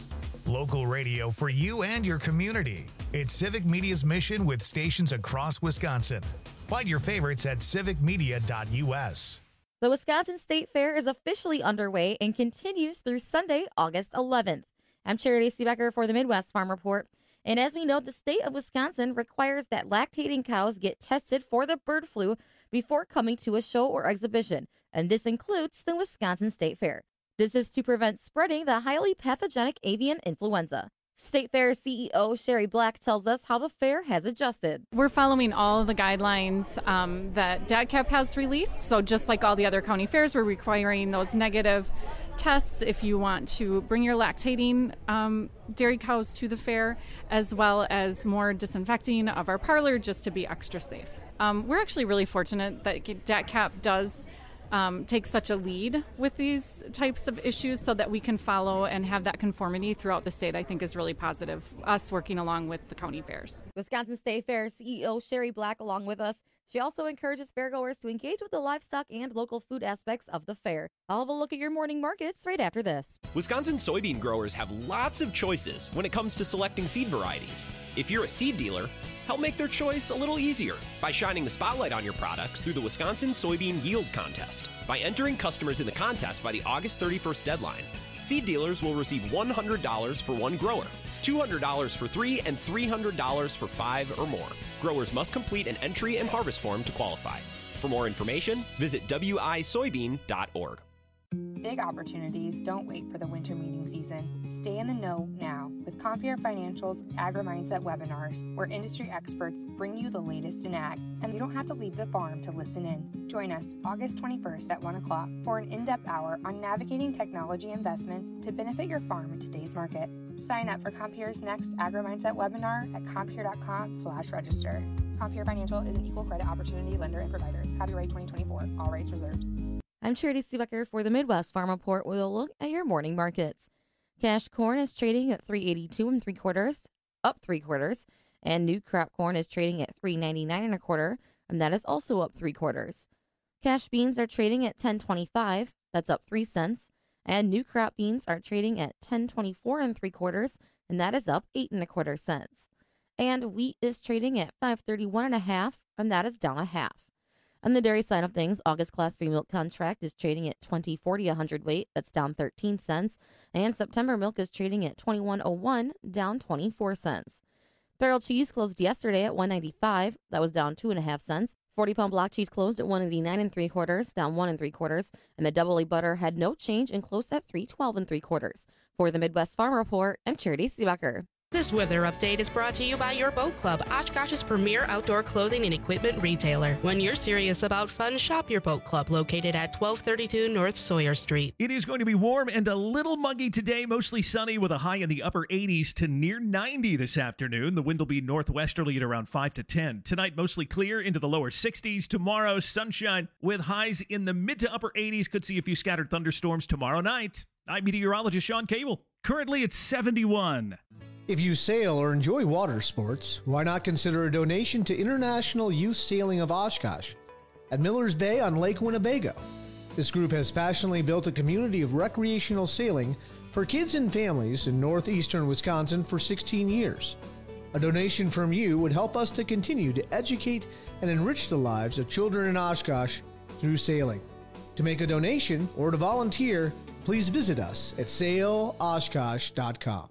Local radio for you and your community. It's Civic Media's mission with stations across Wisconsin. Find your favorites at civic media dot U S. The Wisconsin State Fair is officially underway and continues through Sunday, August eleventh. I'm Charity Seebecker for the Midwest Farm Report. And as we know, the state of Wisconsin requires that lactating cows get tested for the bird flu before coming to a show or exhibition, and this includes the Wisconsin State Fair. This is to prevent spreading the highly pathogenic avian influenza. State Fair C E O Sherry Black tells us how the fair has adjusted. We're following all of the guidelines um, that D A C A P has released. So just like all the other county fairs, we're requiring those negative tests if you want to bring your lactating um, dairy cows to the fair, as well as more disinfecting of our parlor just to be extra safe. Um, we're actually really fortunate that D A C A P does Um, take such a lead with these types of issues so that we can follow and have that conformity throughout the state. I think is really positive, us working along with the county fairs. Wisconsin State Fair C E O Sherry Black along with us. She also encourages fairgoers to engage with the livestock and local food aspects of the fair. I'll have a look at your morning markets right after this. Wisconsin soybean growers have lots of choices when it comes to selecting seed varieties. If you're a seed dealer, help make their choice a little easier by shining the spotlight on your products through the Wisconsin Soybean Yield Contest. By entering customers in the contest by the August thirty-first deadline, seed dealers will receive one hundred dollars for one grower, two hundred dollars for three, and three hundred dollars for five or more. Growers must complete an entry and harvest form to qualify. For more information, visit w i soybean dot org. Big opportunities don't wait for the winter meeting season. Stay in the know now with Compeer Financial's Agri-Mindset webinars, where industry experts bring you the latest in ag, and you don't have to leave the farm to listen in. Join us August twenty-first at one o'clock for an in-depth hour on navigating technology investments to benefit your farm in today's market. Sign up for Compeer's next Agri-Mindset webinar at compeer dot com slash register. Compeer Financial is an equal credit opportunity lender and provider. Copyright twenty twenty-four. All rights reserved. I'm Charity Seebecker for the Midwest Farm Report with a look at your morning markets. Cash corn is trading at three eighty-two and three quarters, up three quarters, and new crop corn is trading at three ninety-nine and a quarter, and that is also up three quarters. Cash beans are trading at ten twenty-five, that's up three cents, and new crop beans are trading at ten twenty-four and three quarters, and that is up eight and a quarter cents. And wheat is trading at five thirty-one and a half, and that is down a half. On the dairy side of things, August Class three milk contract is trading at twenty forty a hundredweight, that's down thirteen cents, and September milk is trading at twenty-one oh one, down twenty-four cents. Barrel cheese closed yesterday at one ninety-five, that was down two and a half cents. forty pound block cheese closed at one eighty-nine and three quarters, down one and three quarters, and the double A butter had no change and closed at three twelve and three quarters. For the Midwest Farm Report, I'm Charity Seebecker. This weather update is brought to you by your Boat Club, Oshkosh's premier outdoor clothing and equipment retailer. When you're serious about fun, shop your Boat Club, located at twelve thirty-two North Sawyer Street. It is going to be warm and a little muggy today, mostly sunny with a high in the upper eighties to near ninety this afternoon. The wind will be northwesterly at around five to ten. Tonight, mostly clear into the lower sixties. Tomorrow, sunshine with highs in the mid to upper eighties. Could see a few scattered thunderstorms tomorrow night. I'm meteorologist Sean Cable. Currently, it's seventy-one. If you sail or enjoy water sports, why not consider a donation to International Youth Sailing of Oshkosh at Miller's Bay on Lake Winnebago. This group has passionately built a community of recreational sailing for kids and families in northeastern Wisconsin for sixteen years. A donation from you would help us to continue to educate and enrich the lives of children in Oshkosh through sailing. To make a donation or to volunteer, please visit us at sail oshkosh dot com.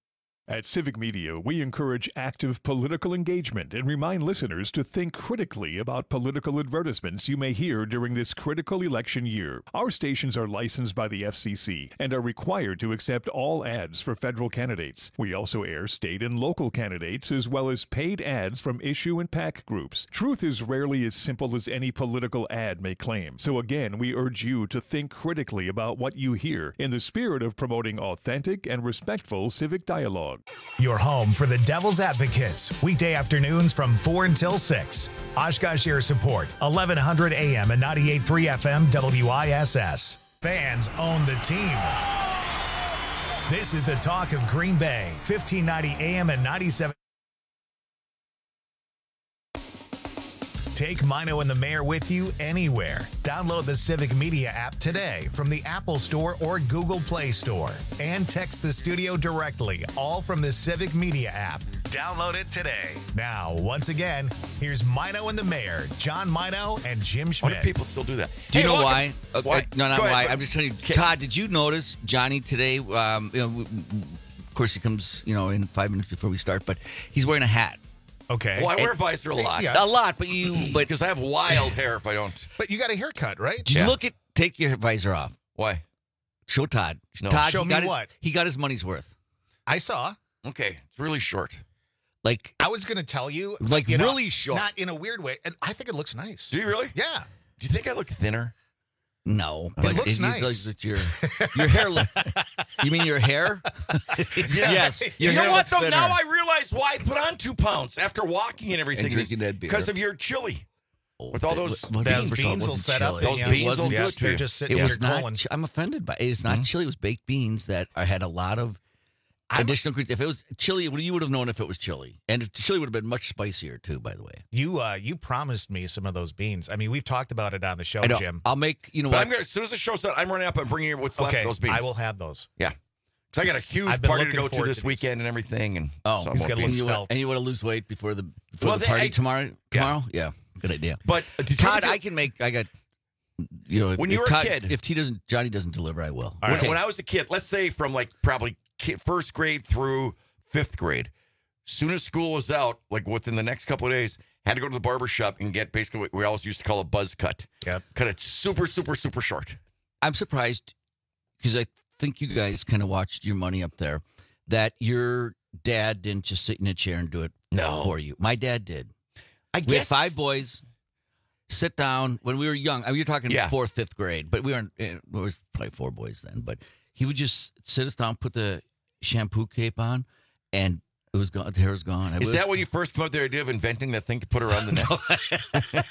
At Civic Media, we encourage active political engagement and remind listeners to think critically about political advertisements you may hear during this critical election year. Our stations are licensed by the F C C and are required to accept all ads for federal candidates. We also air state and local candidates as well as paid ads from issue and PAC groups. Truth is rarely as simple as any political ad may claim. So again, we urge you to think critically about what you hear in the spirit of promoting authentic and respectful civic dialogue. Your home for the Devil's Advocates, weekday afternoons from four until six. Oshkosh Air Support, eleven hundred A M and ninety-eight point three F M W I S S. Fans own the team. This is the talk of Green Bay, fifteen ninety A M and ninety-seven. Take Mino and the Mayor with you anywhere. Download the Civic Media app today from the Apple Store or Google Play Store. And text the studio directly, all from the Civic Media app. Download it today. Now, once again, here's Mino and the Mayor, John Mino and Jim Schmidt. Why do people still do that? Do you Hey, know welcome- why? Uh, Why? uh, No, not Go ahead, why. but- I'm just telling you. Todd, did you notice Johnny today? Um, you know, w- w- of course, he comes, you know, in five minutes before we start, but he's wearing a hat. Okay. Well, I wear a And- visor a lot. A lot, but you, but Because I have wild hair if I don't. But you got a haircut, right? did you Yeah. look at? Take your visor off. Why? Show Todd. No. Todd, Show he me got his- what? he got his money's worth. I saw. Okay, it's really short. Like, I was going to tell you. Like you know, really short. Not in a weird way. And I think it looks nice. Do you really? Yeah. Do you think I look thinner? no, It looks you- nice. like your your hair. Look, you mean your hair? Yes. You Your know hair what, looks though? thinner. Now I realize why I put on two pounds after walking and everything. And drinking that beer. Because of your chili. With all those Well, Those first of all, it beans will wasn't set up. chili. Those the, uh, beans wasn't- will do yeah, it to They're you. just It sitting in was your not. colon. ch- I'm offended by it. It's not Mhm. chili. It was baked beans that are, had a lot of I'm- additional. If it was chili, well, you would have known if it was chili, and if chili would have been much spicier too. By the way, You uh, you promised me some of those beans. I mean, we've talked about it on the show, I know. Jim. I'll make. You know But what? I'm gonna, as soon as the show's done, I'm running up and bringing you what's left Okay, of those beans. I will have those. Yeah. Because I got a huge I've been party to looking go to forward this to these. weekend and everything. And Oh, so I he's won't got a be- look and you, want, spelt. and you want to lose weight before the before Well, the they- party I- tomorrow? Tomorrow? Yeah. Good idea. But uh, did you Todd, ever I can make. I got. You know, if, When if you were a Todd, kid- if he doesn't, Johnny doesn't deliver, I will. When, Okay. when I was a kid, let's say from like probably ki- first grade through fifth grade, soon as school was out, like within the next couple of days, had to go to the barber shop and get basically what we always used to call a buzz cut. Yep. Cut it super, super, super short. I'm surprised because I think you guys kind of watched your money up there that your dad didn't just sit in a chair and do it No. for you. My dad did. I We had guess five boys. Sit down when we were young. I mean, you're talking Yeah. fourth, fifth grade, but we weren't. eh, It was probably four boys then. But he would just sit us down, put the shampoo cape on, and it was gone. The hair was gone. It Is was, that when you first came up with the idea of inventing that thing to put around the neck?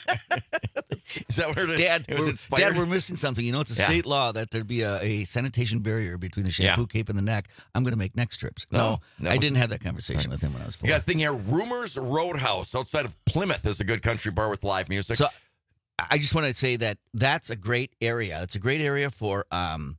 Is that where the, Dad, it was we're, inspired? Dad, we're missing something. You know, it's a Yeah. state law that there'd be a, a sanitation barrier between the Yeah. shampoo cape and the neck. I'm going to make neck strips. No, No, that I was- didn't have that conversation with him when I was four. You got a thing here. Rumors Roadhouse outside of Plymouth is a good country bar with live music. So I just want to say that that's a great area. It's a great area for um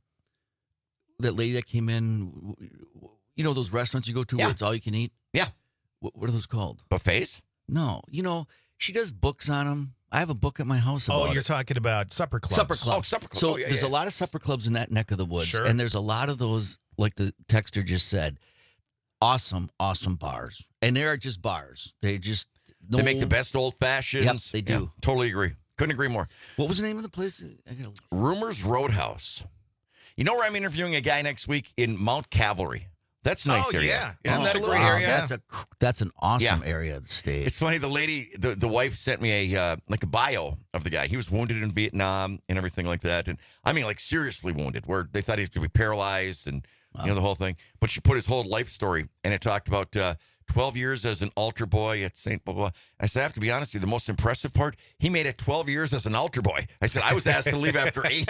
that lady that came in. You know those restaurants you go to Yeah. where it's all you can eat? Yeah. What, what are those called? Buffets? No. You know, she does books on them. I have a book at my house about Oh, you're it. talking about supper clubs. Supper club. Oh, supper club. So Oh, yeah, there's yeah. a lot of supper clubs in that neck of the woods. Sure. And there's a lot of those, like the texter just said, awesome, awesome bars. And they are just bars. They just no, They make the best old fashions. Yep, they do. Yeah, totally agree. Couldn't agree more. What was the name of the place? I gotta- Rumors Roadhouse. You know where I'm interviewing a guy next week in Mount Cavalry? That's a nice Oh, area. yeah. Isn't that a Absolutely. great area? Wow, that's a that's an awesome Yeah. area of the state. It's funny. The lady, the, the wife, sent me a uh, like a bio of the guy. He was wounded in Vietnam and everything like that, and I mean like seriously wounded, where they thought he was going to be paralyzed and you know the whole thing. But she put his whole life story, and it talked about uh, twelve years as an altar boy at Saint blah blah. I said I have to be honest with you. The most impressive part, he made it twelve years as an altar boy. I said I was asked to leave after eight.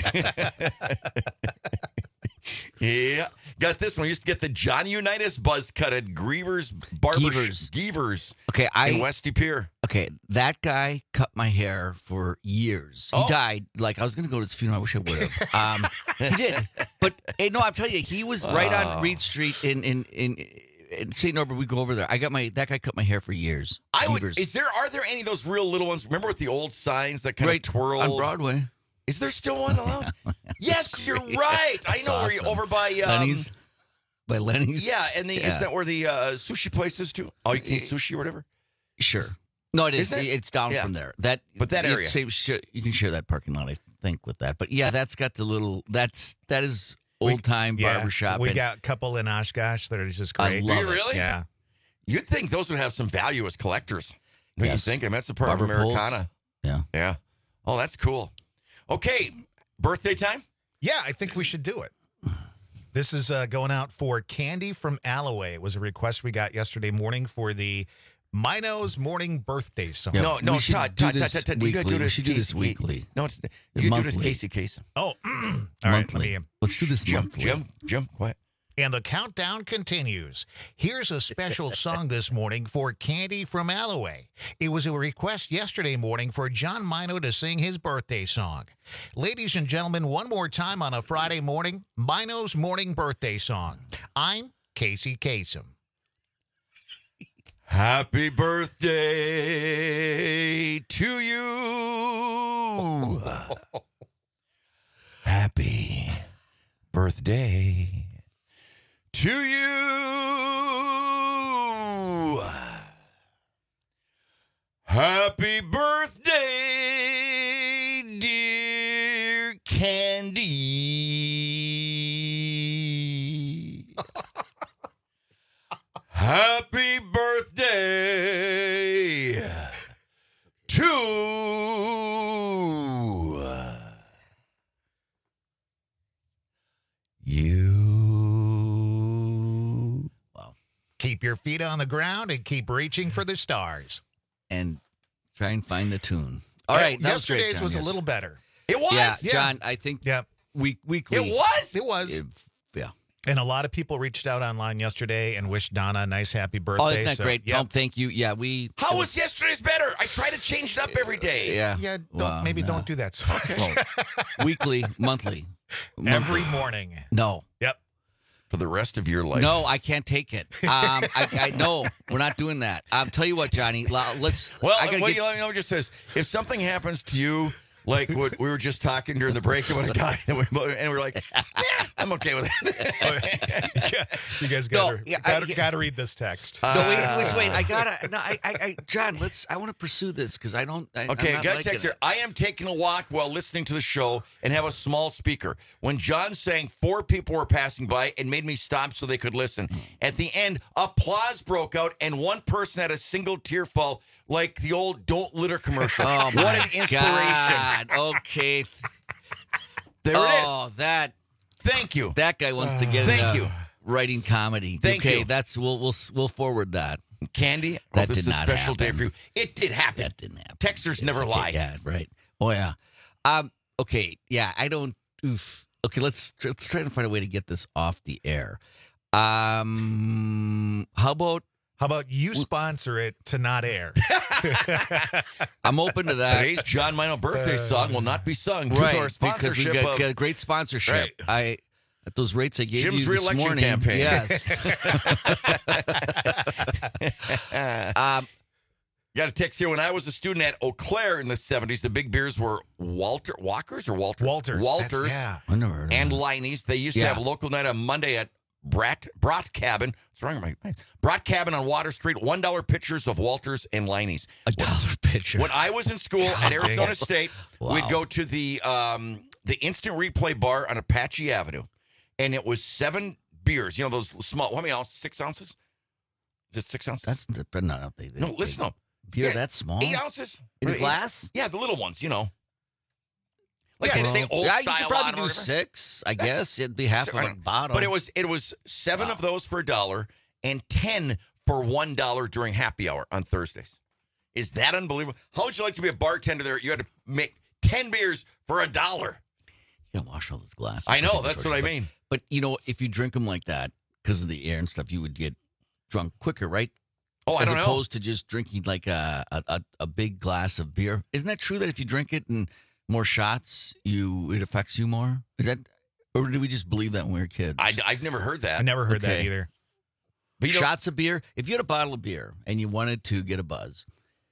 Yeah, got this one. We used to get the Johnny Unitas buzz cut at Grievers Barber Geevers. Geevers Okay, I in Westy Pier. okay. That guy cut my hair for years. He Oh. died. Like I was going to go to his funeral. I wish I would have. Um, he did, but hey, no, I'm telling you, he was right Wow. on Reed Street in in in, in Saint Norbert. We go over there. I got my that guy cut my hair for years. I would. Geevers. Is there? Are there any of those real little ones? Remember with the old signs that kind right of twirl on Broadway. Is there still one allowed? Yes, you're right. I That's know where you awesome. over by um, Lenny's. By Lenny's. Yeah, and the, Yeah. isn't that where the uh, sushi place is too? Oh, you can eat sushi or whatever. Sure. No, it is. Isn't it? It's down Yeah. from there. That, But that you area. Same, sh- you can share that parking lot, I think, with that. But yeah, that's got the little. That's that is We- old time yeah, barbershop. We and got a couple in Oshkosh that are just I great. love Do you it. really? Yeah. You'd think those would have some value as collectors. Don't Yes. you think? I mean, that's a part Barber of poles. Americana. Yeah. Yeah. Oh, that's cool. Okay, birthday time. Yeah, I think we should do it. This is uh, going out for Candy from Alloway. It was a request we got yesterday morning for the Mino's morning birthday song. Yeah, No, no, we should Todd, do Todd, this Todd, Todd, you gotta weekly. do We this should do this Casey- weekly. No, it's you gotta do this Monthly. Casey Kasem. Oh, all right. Let monthly. me. Let's do this Jim, monthly. Jim, Jim, quiet. And the countdown continues. Here's a special song this morning for Candy from Alloway. It was a request yesterday morning for John Mino to sing his birthday song. Ladies and gentlemen, one more time on a Friday morning, Mino's morning birthday song. I'm Casey Kasem. Happy birthday to you. Happy birthday to you. Happy birthday, dear Candy. Happy birthday to you. Wow. Keep your feet on the ground and keep reaching for the stars. And try and find the tune. All right. That was great, Yesterday's John, was yes. a little better. It was? Yeah, Yeah. John, I think Yeah. week, weekly. It was? It was. It- yeah. And a lot of people reached out online yesterday and wished Donna a nice happy birthday. Oh, isn't that so, great? Yep. Tom, thank you. Yeah, we. How it was yesterday's better? I try to change it up every day. Yeah. Yeah, don't, Well, maybe no. don't do that. So. Well, weekly, monthly. Every Monthly. morning. No. Yep. For the rest of your life. No, I can't take it. Um, I, I no, we're not doing that. I'll tell you what, Johnny. l- Let's. Well, I gotta what get, you know, it just says if something happens to you, like what we were just talking during the break about a guy, that we, and we're like, yeah, I'm okay with it. You guys No, got to yeah, I- got to read this text. no, wait, wait, wait. I gotta. No, I, I, I John. Let's. I want to pursue this because I don't. I, Okay, I'm not got a liking text it. here. I am taking a walk while listening to the show and have a small speaker. When John sang, four people were passing by and made me stop so they could listen. At the end, applause broke out and one person had a single tear fall like the old "Don't Litter" commercial. Oh what my an inspiration! God. Okay. There oh, that. Thank you. That guy wants to get. Thank into you. Writing comedy. Thank okay, you. that's we'll we'll we'll forward that. Candy, oh, That this did is a not special day happen. for you. It did happen. That didn't happen. Texters never Okay, lie. Yeah, right. Oh yeah. Um. Okay. Yeah. I don't. Oof. Okay. Let's let's try to find a way to get this off the air. Um. How about How about you sponsor it to not air? I'm open to that. Today's John Mino birthday song will not be sung due to our Right, because we sponsorship got, of- got great sponsorship. Right. I at those rates I gave Jim's you this re-election morning. campaign. Yes. um, Got a text here. When I was a student at Eau Claire in the seventies, the big beers were Walter Walkers or Walters? Walters. Walters. That's- I never heard of And that. Liney's. They used Yeah. to have a local night on Monday at Brat Brat Cabin. What's wrong with my Brat Cabin on Water Street? One dollar pitchers of Walters and Liney's. A dollar pitcher. When I was in school God at dang Arizona it. State, Wow. we'd go to the um, the instant replay bar on Apache Avenue, and it was seven beers. You know those small. How many ounces? Six ounces? Is it six ounces? That's the, but no, no, they, they, no. Listen they, up. beer Yeah, that small Eight ounces in a Eight- glass. Yeah, the little ones. You know. Like Yeah, they say well, old yeah, style you could on probably or do whatever. six. I That's- guess it'd be half I of a don't- bottle. But it was it was seven Wow. of those for a dollar and ten for one dollar during happy hour on Thursdays. Is that unbelievable? How would you like to be a bartender there? You had to make ten beers for a dollar. You gotta wash all those glasses. I know, That's that's what I but- mean. But you know, if you drink them like that because of the air and stuff, you would get drunk quicker, right? Oh, I As don't know. opposed to just drinking like a, a a a big glass of beer. Isn't that true that if you drink it in more shots, you it affects you more? Is that, or do we just believe that when we were kids? I, I've never heard that. I never heard that Okay. either. But you know- Shots of beer. If you had a bottle of beer and you wanted to get a buzz,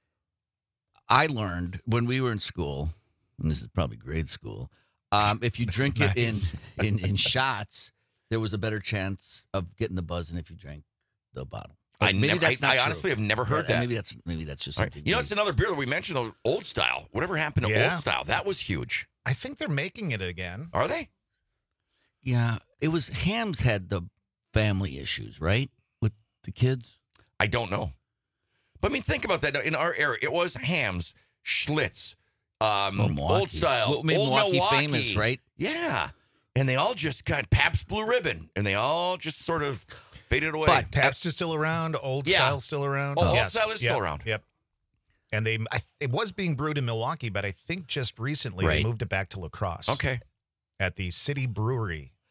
I learned when we were in school, and this is probably grade school, um, if you drink Nice. it in, in in shots, there was a better chance of getting the buzz than if you drank the bottle. But I maybe never- that's I- not I true. honestly have never heard Yeah, that. Maybe that's maybe that's just All right. something. You know, Jay- it's another beer that we mentioned, though, Old Style. Whatever happened to Yeah. Old Style? That was huge. I think they're making it again. Are they? yeah, it was Hams had the family issues, right, with the kids. I don't know. But I mean, think about that. In our era, it was Hams, Schlitz, um, Or Milwaukee. Old Style, What made Old Milwaukee Milwaukee famous, right? Yeah. And they all just got Pabst Blue Ribbon, and they all just sort of faded away. But Pabst is still around. Old Yeah. Style still around. Oh, Old Yes. Style is Yep. still around. Yep. And they, I, it was being brewed in Milwaukee, but I think just recently Right. they moved it back to La Crosse. Okay. At the City Brewery.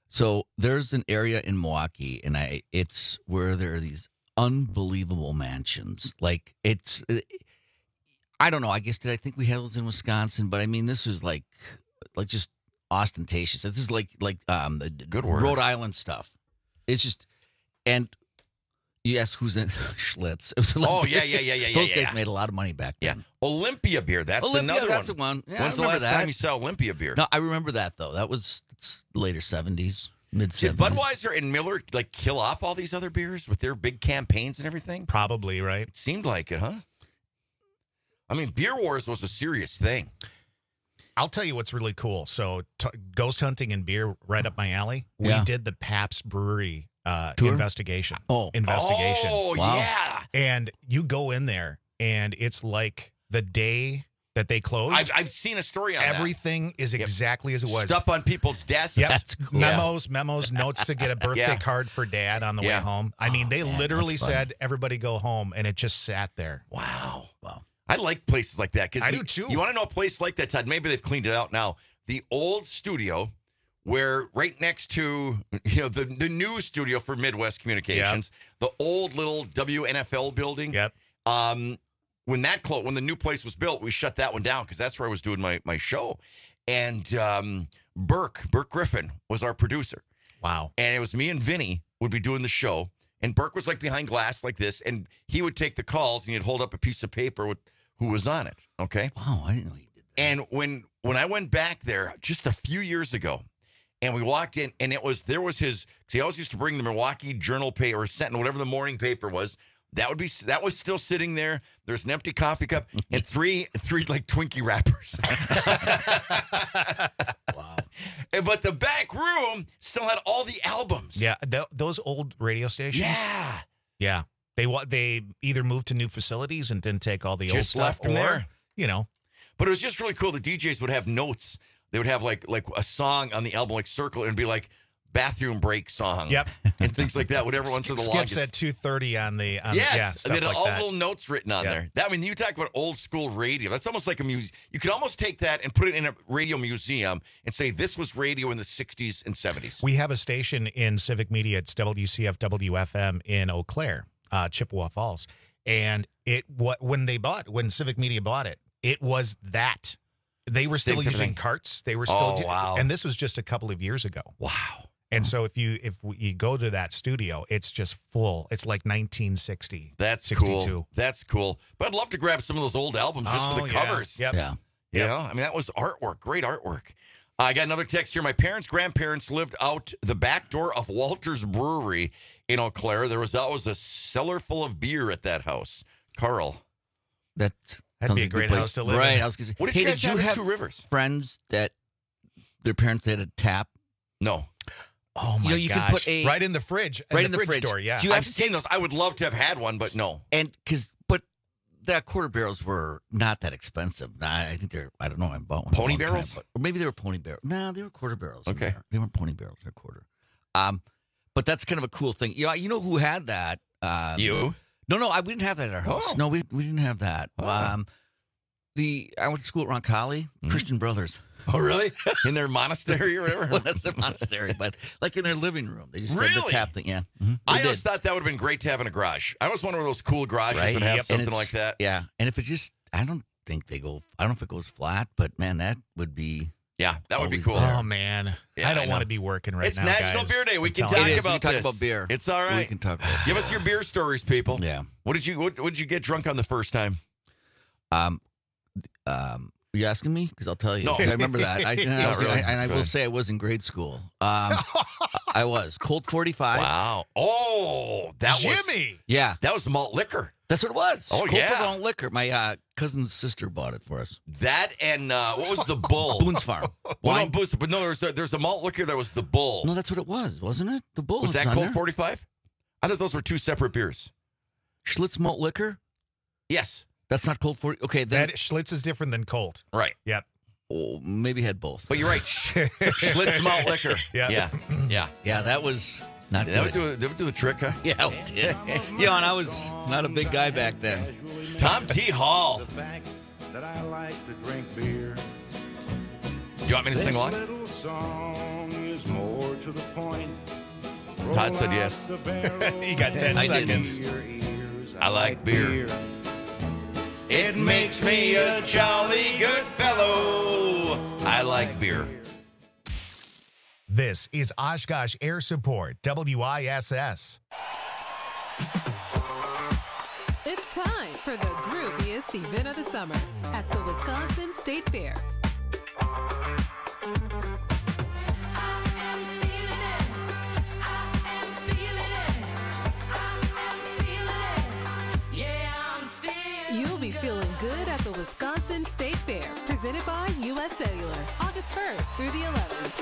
So there's an area in Milwaukee, and I it's where there are these unbelievable mansions. Like it's, I don't know. I guess did I think we had those in Wisconsin? But I mean, this is like, like just ostentatious. This is like like um the Good word. Rhode Island stuff. It's just, and yes, who's in Schlitz? It was like, Oh, yeah, yeah, yeah, yeah, Those yeah, guys yeah. made a lot of money back Yeah. then. Olympia beer. That's Olympia, another that's one. the one. Yeah, When's I the remember last that. time you saw Olympia beer? No, I remember that though. That was it's later seventies, mid Did seventies. Budweiser and Miller like kill off all these other beers with their big campaigns and everything? Probably, right? It seemed like it, huh? I mean, Beer Wars was a serious thing. I'll tell you what's really cool. So, t- ghost hunting and beer right up my alley. We Yeah. did the Pabst Brewery uh, Tour? investigation. Oh. investigation. Oh, Wow. yeah. And you go in there, and it's like the day that they closed. I've, I've seen a story on Everything is Yep. exactly as it that. was. Stuff on people's desks. Yep. That's cool. Memos, memos, notes to get a birthday Yeah. card for dad on the Yeah. way home. I mean, Oh, they man, literally that's fun. said, everybody go home, and it just sat there. Wow. Wow. I like places like that. I we- do, too. You want to know a place like that, Todd? Maybe they've cleaned it out now. The old studio, where right next to you know the, the new studio for Midwest Communications, the old little W N F L building. Yep. Um, when that clo- when the new place was built, we shut that one down because that's where I was doing my my show. And um, Burke Burke Griffin was our producer. Wow. And it was me and Vinny would be doing the show. And Burke was like behind glass like this, and he would take the calls and he'd hold up a piece of paper with who was on it. Okay. Wow, I didn't know you did that. And when when I went back there just a few years ago, and we walked in, and it was there was his. Cause he always used to bring the Milwaukee Journal paper or Sentinel, whatever the morning paper was. That would be that was still sitting there. There's an empty coffee cup and three three like Twinkie wrappers. Wow. But the back room still had all the albums. Yeah, th- those old radio stations. Yeah. Yeah. They wa- they either moved to new facilities and didn't take all the old Just stuff, left them or, there. you know, But it was just really cool. The D Js would have notes. They would have like like a song on the album, like circle, and be like bathroom break song. Yep. And things like that. Whatever one's for the Skips longest. at two thirty on the on Yes, the, yeah, and stuff they had like all that. little notes written on Yep. there. That I mean, you talk about old school radio. That's almost like a music. You could almost take that and put it in a radio museum and say this was radio in the sixties and seventies. We have a station in Civic Media. It's W C F W F M in Eau Claire, uh, Chippewa Falls, and it what when they bought when Civic Media bought it, it was that they were Same still type of using thing. carts. They were still, Oh, wow. and this was just a couple of years ago. Wow. And so if you if we, you go to that studio, it's just full. It's like nineteen sixty. That's sixty-two. cool. That's cool. But I'd love to grab some of those old albums just for Oh, the yeah. covers. Yep. Yeah. You Yep. know, I mean, that was artwork, great artwork. Uh, I got another text here. My parents' grandparents lived out the back door of Walter's Brewery in Eau Claire. There was always a cellar full of beer at that house. Carl. That That'd sounds be a like great good place. house to live right, in. I was gonna say. What did hey, you guys did you have in have Two Rivers? friends that their parents had a tap? No. Oh my You know, you gosh! can put a- right in the fridge, right in in the the fridge, fridge. door. Yeah, Do you I've have seen those. I would love to have had one, but no. And because, but that quarter barrels were not that expensive. Nah, I think they're. I don't know. I bought one. a Pony long time, barrels? but- or maybe they were pony barrels. No, they were quarter barrels. in Okay. there. They weren't pony barrels. They're quarter. Um, but that's kind of a cool thing. You know, you know who had that? Um, You? No, no, I we didn't have that at our house. Oh. No, we we didn't have that. Oh. Um, the I went to school at Roncalli, Mhm. Christian Brothers. Oh, really? In their monastery or whatever? Well, that's their monastery, but like in their living room, they just had Really? the tap thing. Yeah, Mhm. They I did. always thought that would have been great to have in a garage. I always wanted one of those cool garages Right? that have Yep. And something it's- like that. Yeah, and if it just, I don't think they go. I don't know if it goes flat, but man, that would be. Yeah, that would be Always cool. there. Oh man, Yeah, I don't I know. want to be working right It's now. National guys. Beer Day. We I'm can telling talk It you. is. We about talk this. about beer. It's all We right. can talk about. Give us your beer stories, people. Yeah. What did you what, what did you get drunk on the first time? Um, um, are you asking me? Because I'll tell you. No. 'Cause I remember that. I, and I, Not was- really. I- and I Go will ahead. say I was in grade school. Um, I was Colt forty-five. Wow. Oh, that was Jimmy. Yeah, that was malt liquor. that's what it was. Oh, Colt yeah. Forty-five liquor. My uh, cousin's sister bought it for us. That and uh, what was the bull? Boone's Farm. Well, Wine. no, Boone's, but no, there was a, there's a malt liquor that was the bull. No, that's what it was, wasn't it? The bull was that on Colt there. forty-five? I thought those were two separate beers. Schlitz malt liquor. Yes. That's not Colt forty. Okay, then That Schlitz is different than Colt. Right. Yep. oh, maybe had both. But you're right. Schlitz malt liquor. Yeah. Yeah. Yeah. Yeah, that was not That would good. do it. That would do the trick, huh? Yeah, it did. You know, and I was not a big guy back then. Tom T. Hall. The fact that I like to drink beer. Do you want me to sing This along? little song is more to to the point. Todd said yes. You got ten I seconds. didn't. I like beer. It makes me a jolly good fellow. I like beer. This is Oshkosh Air Support, W I S S. It's time for the grooviest event of the summer at the Wisconsin State Fair. You'll be feeling good at the Wisconsin State Fair, presented by U S Cellular, August first through the eleventh.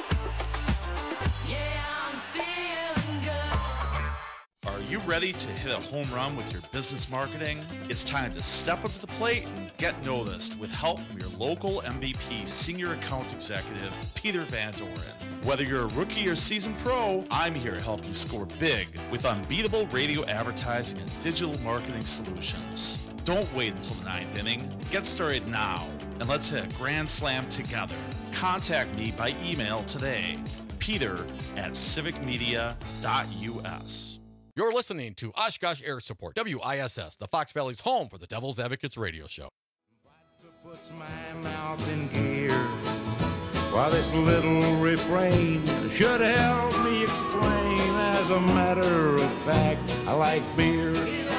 Are you ready to hit a home run with your business marketing? It's time to step up to the plate and get noticed with help from your local M V P Senior Account Executive, Peter Van Doren. Whether you're a rookie or seasoned pro, I'm here to help you score big with unbeatable radio advertising and digital marketing solutions. Don't wait until the ninth inning. Get started now, and let's hit a grand slam together. Contact me by email today, peter at civic media dot U S. You're listening to Oshkosh Air Support, W I S S, the Fox Valley's home for the Devil's Advocates radio show. Puts my mouth in gear. While this little refrain should help me explain, as a matter of fact, I like beer.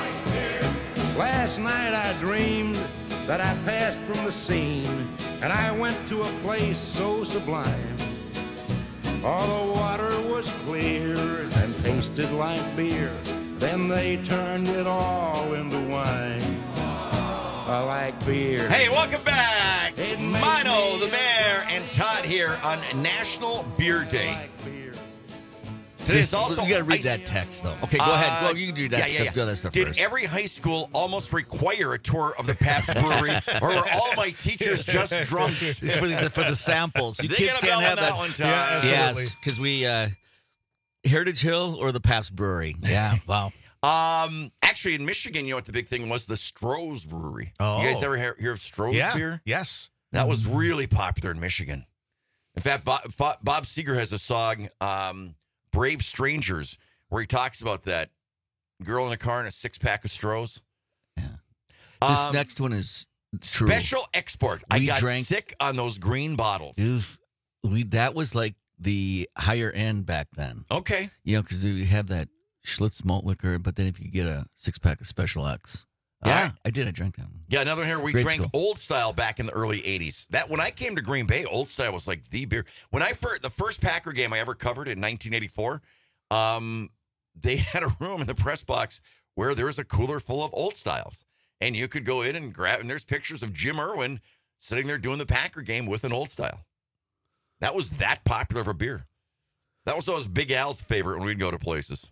Last night I dreamed that I passed from the scene, and I went to a place so sublime. All the water was clear and tasted like beer. Then they turned it all into wine. I like beer. Hey, welcome back. Mino, the mayor, and Todd here on National Beer Day. Today's This- also you gotta read ice- that text, though. Okay, go ahead. Go, you can do that yeah, yeah, stuff- yeah. do that stuff Did first. every high school almost require a tour of the Pabst Brewery, or were all my teachers just drunks for, the, for the samples? You They kids gotta can't go have on that. that one, Todd. Yes, because we uh, Heritage Hill or the Pabst Brewery. Yeah, wow. Um, actually, in Michigan, you know what the big thing was? The Stroh's Brewery. Oh. You guys ever hear, hear of Stroh's Yeah. beer? Yes. That was really popular in Michigan. In fact, Bob, Bob Seger has a song, um, Brave Strangers, where he talks about that girl in a car and a six-pack of Stroh's. This Um, next one is true. Special export. I We got drank- sick on those green bottles. Oof. We that was like the higher end back then. Okay. You know, because we had that Schlitz malt liquor, but then if you get a six pack of Special X, All yeah, right. I did. I drank that one. Yeah, another here. We Grade drank school. Old Style back in the early eighties. That when I came to Green Bay, Old Style was like the beer. When I first the first Packer game I ever covered in nineteen eighty-four, um, they had a room in the press box where there was a cooler full of Old Styles, and you could go in and grab. And there's pictures of Jim Irwin sitting there doing the Packer game with an Old Style. That was that popular of a beer. That was always Big Al's favorite when we'd go to places.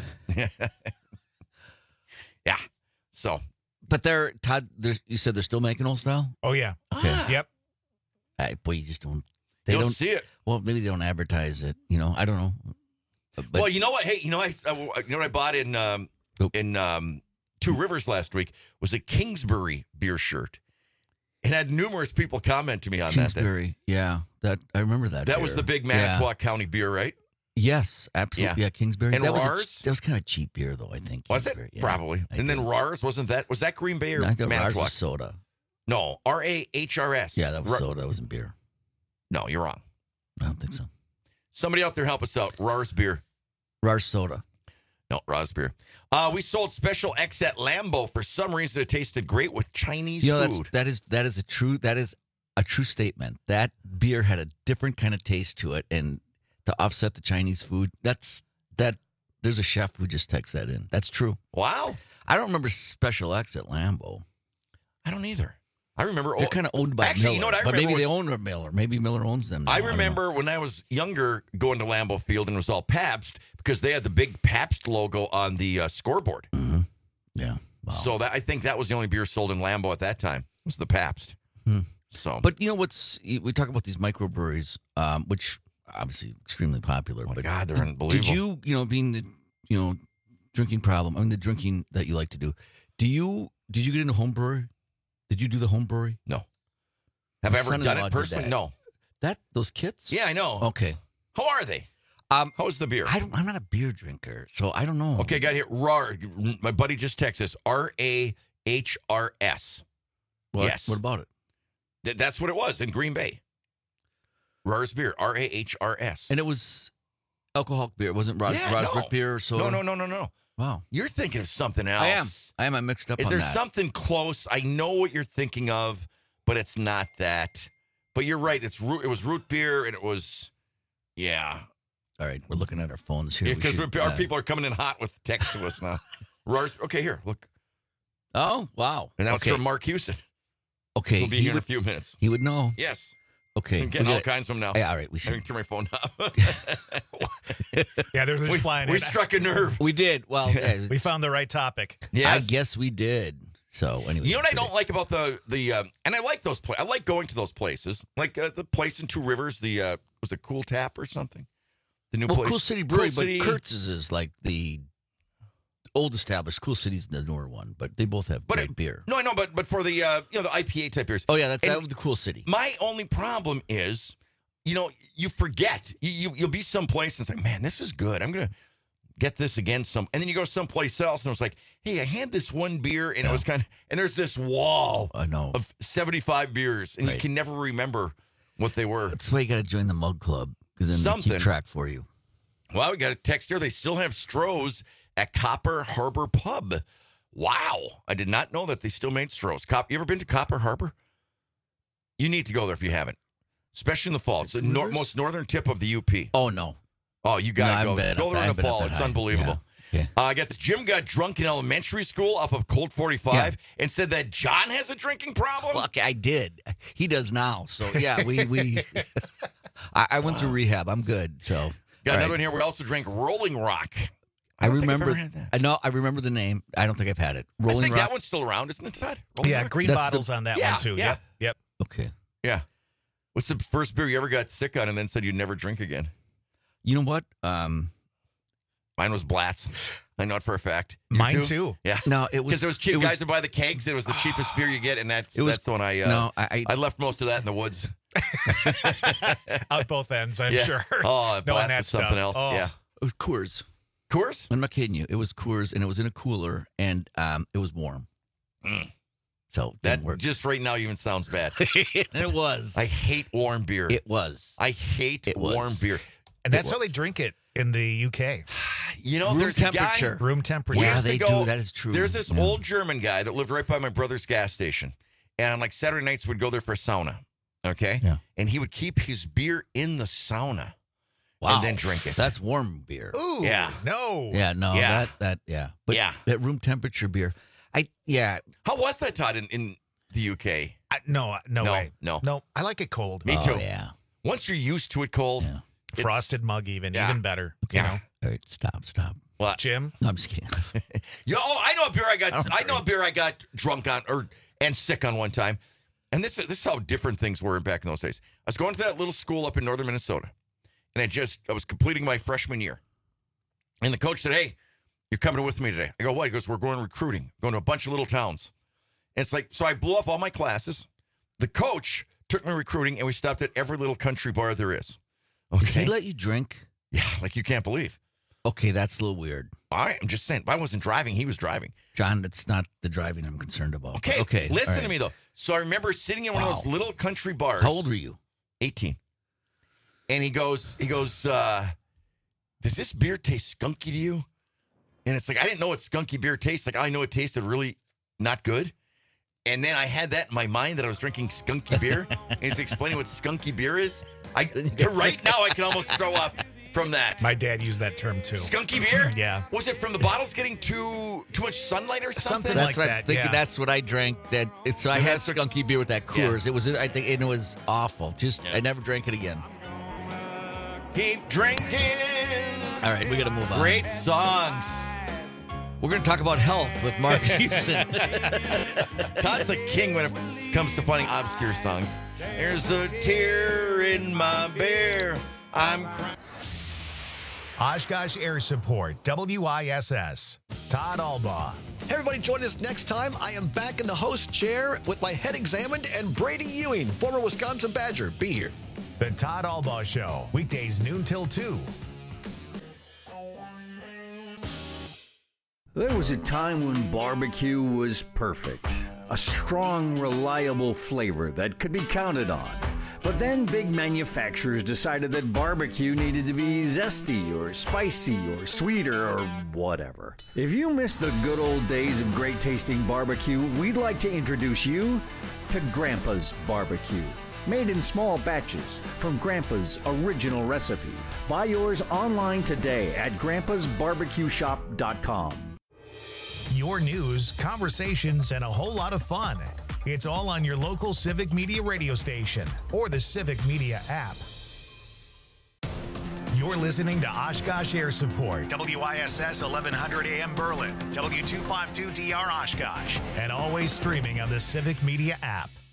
Yeah. So. But they're Todd. There's, you said they're still making Old Style. Oh, yeah. Okay. Yep. Hey, boy, you just don't. They don't see it. Well, maybe they don't advertise it. You know, I don't know. But, well, you know what? Hey, you know, I, I you know what I bought in um, in um, Two Rivers last week was a Kingsbury beer shirt. It had numerous people comment to me on Kingsbury, yeah, that I remember that. that. That was beer. the big Yeah. Manitowoc County beer, right? Yes, absolutely. Yeah. Yeah, Kingsbury. And that was a- Rars? that was kind of a cheap beer, though. I think. Was it? Kingsbury, yeah. Probably. I And then think. Rars, wasn't that? Was that Green Bay or No, I thought Rars Manitowoc? was soda. No, R A H R S. Yeah, that was Ra- soda. That wasn't beer. No, you're wrong. I don't think so. Somebody out there help us out. Rars beer. Rars soda. No, Rars beer. Uh, we sold Special X at Lambeau. For some reason, it tasted great with Chinese You know, that's, food. that is that is a true that is a true statement. That beer had a different kind of taste to it, and to offset the Chinese food, that's that. There's a chef who just texts that in. That's true. Wow. I don't remember Special X at Lambeau. I don't either. I remember They're kind of owned by Actually, Miller, you know what I but maybe remember they was- own Miller. Maybe Miller owns them. now. I don't know. remember when I was younger going to Lambeau Field and it was all Pabst because they had the big Pabst logo on the uh, scoreboard. Mm-hmm. Yeah. Wow. So that I think that was the only beer sold in Lambeau at that time was the Pabst. Hmm. So, But you know what's we talk about these microbreweries, um, which obviously extremely popular. oh my but God, they're did, unbelievable. Did you, you know, being the, you know, drinking problem? I mean, the drinking that you like to do. Do you? Did you get into home brewery? Did you do the home brewery? No. Have My I ever done son-in-law it did personally? that. No. That those kits? Yeah, I know. Okay. How are they? Um, How's the beer? I don't, I'm not a beer drinker, so I don't know. Okay, got here. R A R. My buddy just texted us. R A H R S. What? Yes. What about it? Th- that's what it was in Green Bay. R A R's beer. R A H R S. And it was alcoholic beer. It wasn't Rod, Yeah, Rosberg no. beer or soda? No, no, no, no, no. Wow. You're thinking of something else. I am. I am. I mixed up If on there's that. something close, I know what you're thinking of, but it's not that. But you're right. It's root. It was root beer, and it was, yeah. All right, we're looking at our phones here. We Because should, our uh, people are coming in hot with text to us now. Rars, okay, here, look. Oh, wow. And that's Okay. from Mark Houston. Okay. He'll be he here in would- a few minutes. He would know. Yes. Okay. I'm getting we all got- kinds of them now. Yeah, all right, we I should. can turn my phone off. Yeah, there's we, just flying we in. struck a nerve. We did. Well, yeah, We found the right topic. I Yes. guess we did. So, anyway. You know what I don't like about the the um, and I like those places. I like going to those places, like uh, the place in Two Rivers. The uh, was it Cool Tap or something? The new Well, place, Cool City Brewery, Cool City- but Kurtz's is like the old established. Cool City's the newer one, but they both have But great it- beer. No, I know, but but for the uh, you know the I P A type beers. Oh yeah, that's And that was the Cool City. My only problem is, you know, you forget. You, you you'll be someplace and it's like, man, this is good. I'm gonna get this again some, and then you go someplace else and it was like, hey, I had this one beer and it was kind of, and there's this wall I know. of seventy-five beers and you Right. can never remember what they were. That's why you got to join the Mug Club because then they Something. keep track for you. Well, we got a text here. They still have Stroh's at Copper Harbor Pub. Wow. I did not know that they still made Stroh's. Cop, you ever been to Copper Harbor? You need to go there if you haven't, especially in the fall. It's the nor- most northern tip of the U P. Oh no. Oh, you got to No, go. I've been Go up- there in I've the been up fall. that It's high. unbelievable. Yeah. Okay. Uh, I got this. Jim got drunk in elementary school off of Colt forty-five and said that John has a drinking problem. Well, okay, I did. He does now. So yeah, we we. I, I went through rehab. I'm good. So Got all another right. one here. We also drank Rolling Rock. I, don't think I've remember. ever had that. I know. I remember the name. I don't think I've had it. I Rolling think Rock. that one's still around, isn't it, Todd? Rolling Yeah, Rock? green That's bottles the- on that Yeah, one too. yeah. Yep. Yep. Okay. Yeah. What's the first beer you ever got sick on and then said you'd never drink again? You know what? Um, Mine was Blatz. I know it for a fact. You Mine too. Yeah. no, it was Because it was cheap. it was- Guys would buy the kegs. It was the cheapest beer you get, and that's It was- that's the one I uh, no, I, I I left most of that in the woods. Out both ends, I'm Yeah. sure. Oh, Knowing Blatz that was something stuff. else. Oh. Yeah. it was Coors. Coors? I'm not kidding you. It was Coors, and it was in a cooler, and um, it was warm. Mm. So it That didn't work. just right now even sounds bad. it was. I hate warm beer. It was. I hate It was. warm beer. And that's It how they was. drink it in the U K. You know, Room there's a guy- temperature. Room temperature. Yeah, Years they ago, do. That is true. There's this Yeah. old German guy that lived right by my brother's gas station. And like Saturday nights, we'd go there for a sauna. Okay? Yeah. And he would keep his beer in the sauna Wow. and then drink it. That's warm beer. Ooh, Yeah. no. Yeah, no, Yeah. that that yeah, but Yeah. that room temperature beer. I yeah. How was that, Todd, in, in the U K? I, no, no, No, way. no. No, I like it cold. Me oh, too. Yeah. Once you're used to it cold, Yeah. it's- Frosted mug, even, Yeah. even better. Okay. You know, All right, stop, stop. What? Jim. No, I'm just kidding. Yeah, oh, I know a beer I got. I don't I know a beer I got drunk on or and sick on one time. And this this is how different things were back in those days. I was going to that little school up in northern Minnesota, and I just I was completing my freshman year. And the coach said, "Hey, you're coming with me today." I go, "What?" He goes, "We're going recruiting, going to a bunch of little towns." And it's like, so I blew off all my classes. The coach took me recruiting, and we stopped at every little country bar there is. Did Okay, he let you drink? yeah, like you can't believe. Okay, that's a little weird. All right, I'm just saying. I wasn't driving; he was driving. John, it's not the driving I'm concerned about. Okay. Okay. Listen all right. to me though. So I remember sitting in one of Wow. those little country bars. How old were you? eighteen. And he goes, he goes, uh, does this beer taste skunky to you? And it's like, I didn't know what skunky beer tastes like. I know it tasted really not good. And then I had that in my mind that I was drinking skunky beer. And he's explaining what skunky beer is. I to right now I can almost throw up from that. My dad used that term too. Skunky beer? Yeah. Was it from the bottles getting too too much sunlight or something? Something That's like what that, I'm thinking. yeah. That's what I drank. That it's. So I And had that's what- skunky beer with that Yeah. Coors. It was. I think and it was awful. Just Yeah. I never drank it again. Keep drinking. All right, we got to move on. Great songs. We're going to talk about health with Mark Houston. Todd's the king when it comes to finding obscure songs. There's a tear in my beer. I'm crying. Oshkosh Air Support, W I S S. Todd Albaugh. Hey, everybody, join us next time. I am back in the host chair with my head examined, and Brady Ewing, former Wisconsin Badger, be here. The Todd Albaugh Show, weekdays noon till two. There was a time when barbecue was perfect. A strong, reliable flavor that could be counted on. But then big manufacturers decided that barbecue needed to be zesty or spicy or sweeter or whatever. If you miss the good old days of great tasting barbecue, we'd like to introduce you to Grandpa's Barbecue. Made in small batches from Grandpa's original recipe. Buy yours online today at grandpas barbecue shop dot com. Your news, conversations, and a whole lot of fun. It's all on your local Civic Media radio station or the Civic Media app. You're listening to Oshkosh Air Support, W I S S eleven hundred A M Berlin, W two fifty-two D R Oshkosh, and always streaming on the Civic Media app.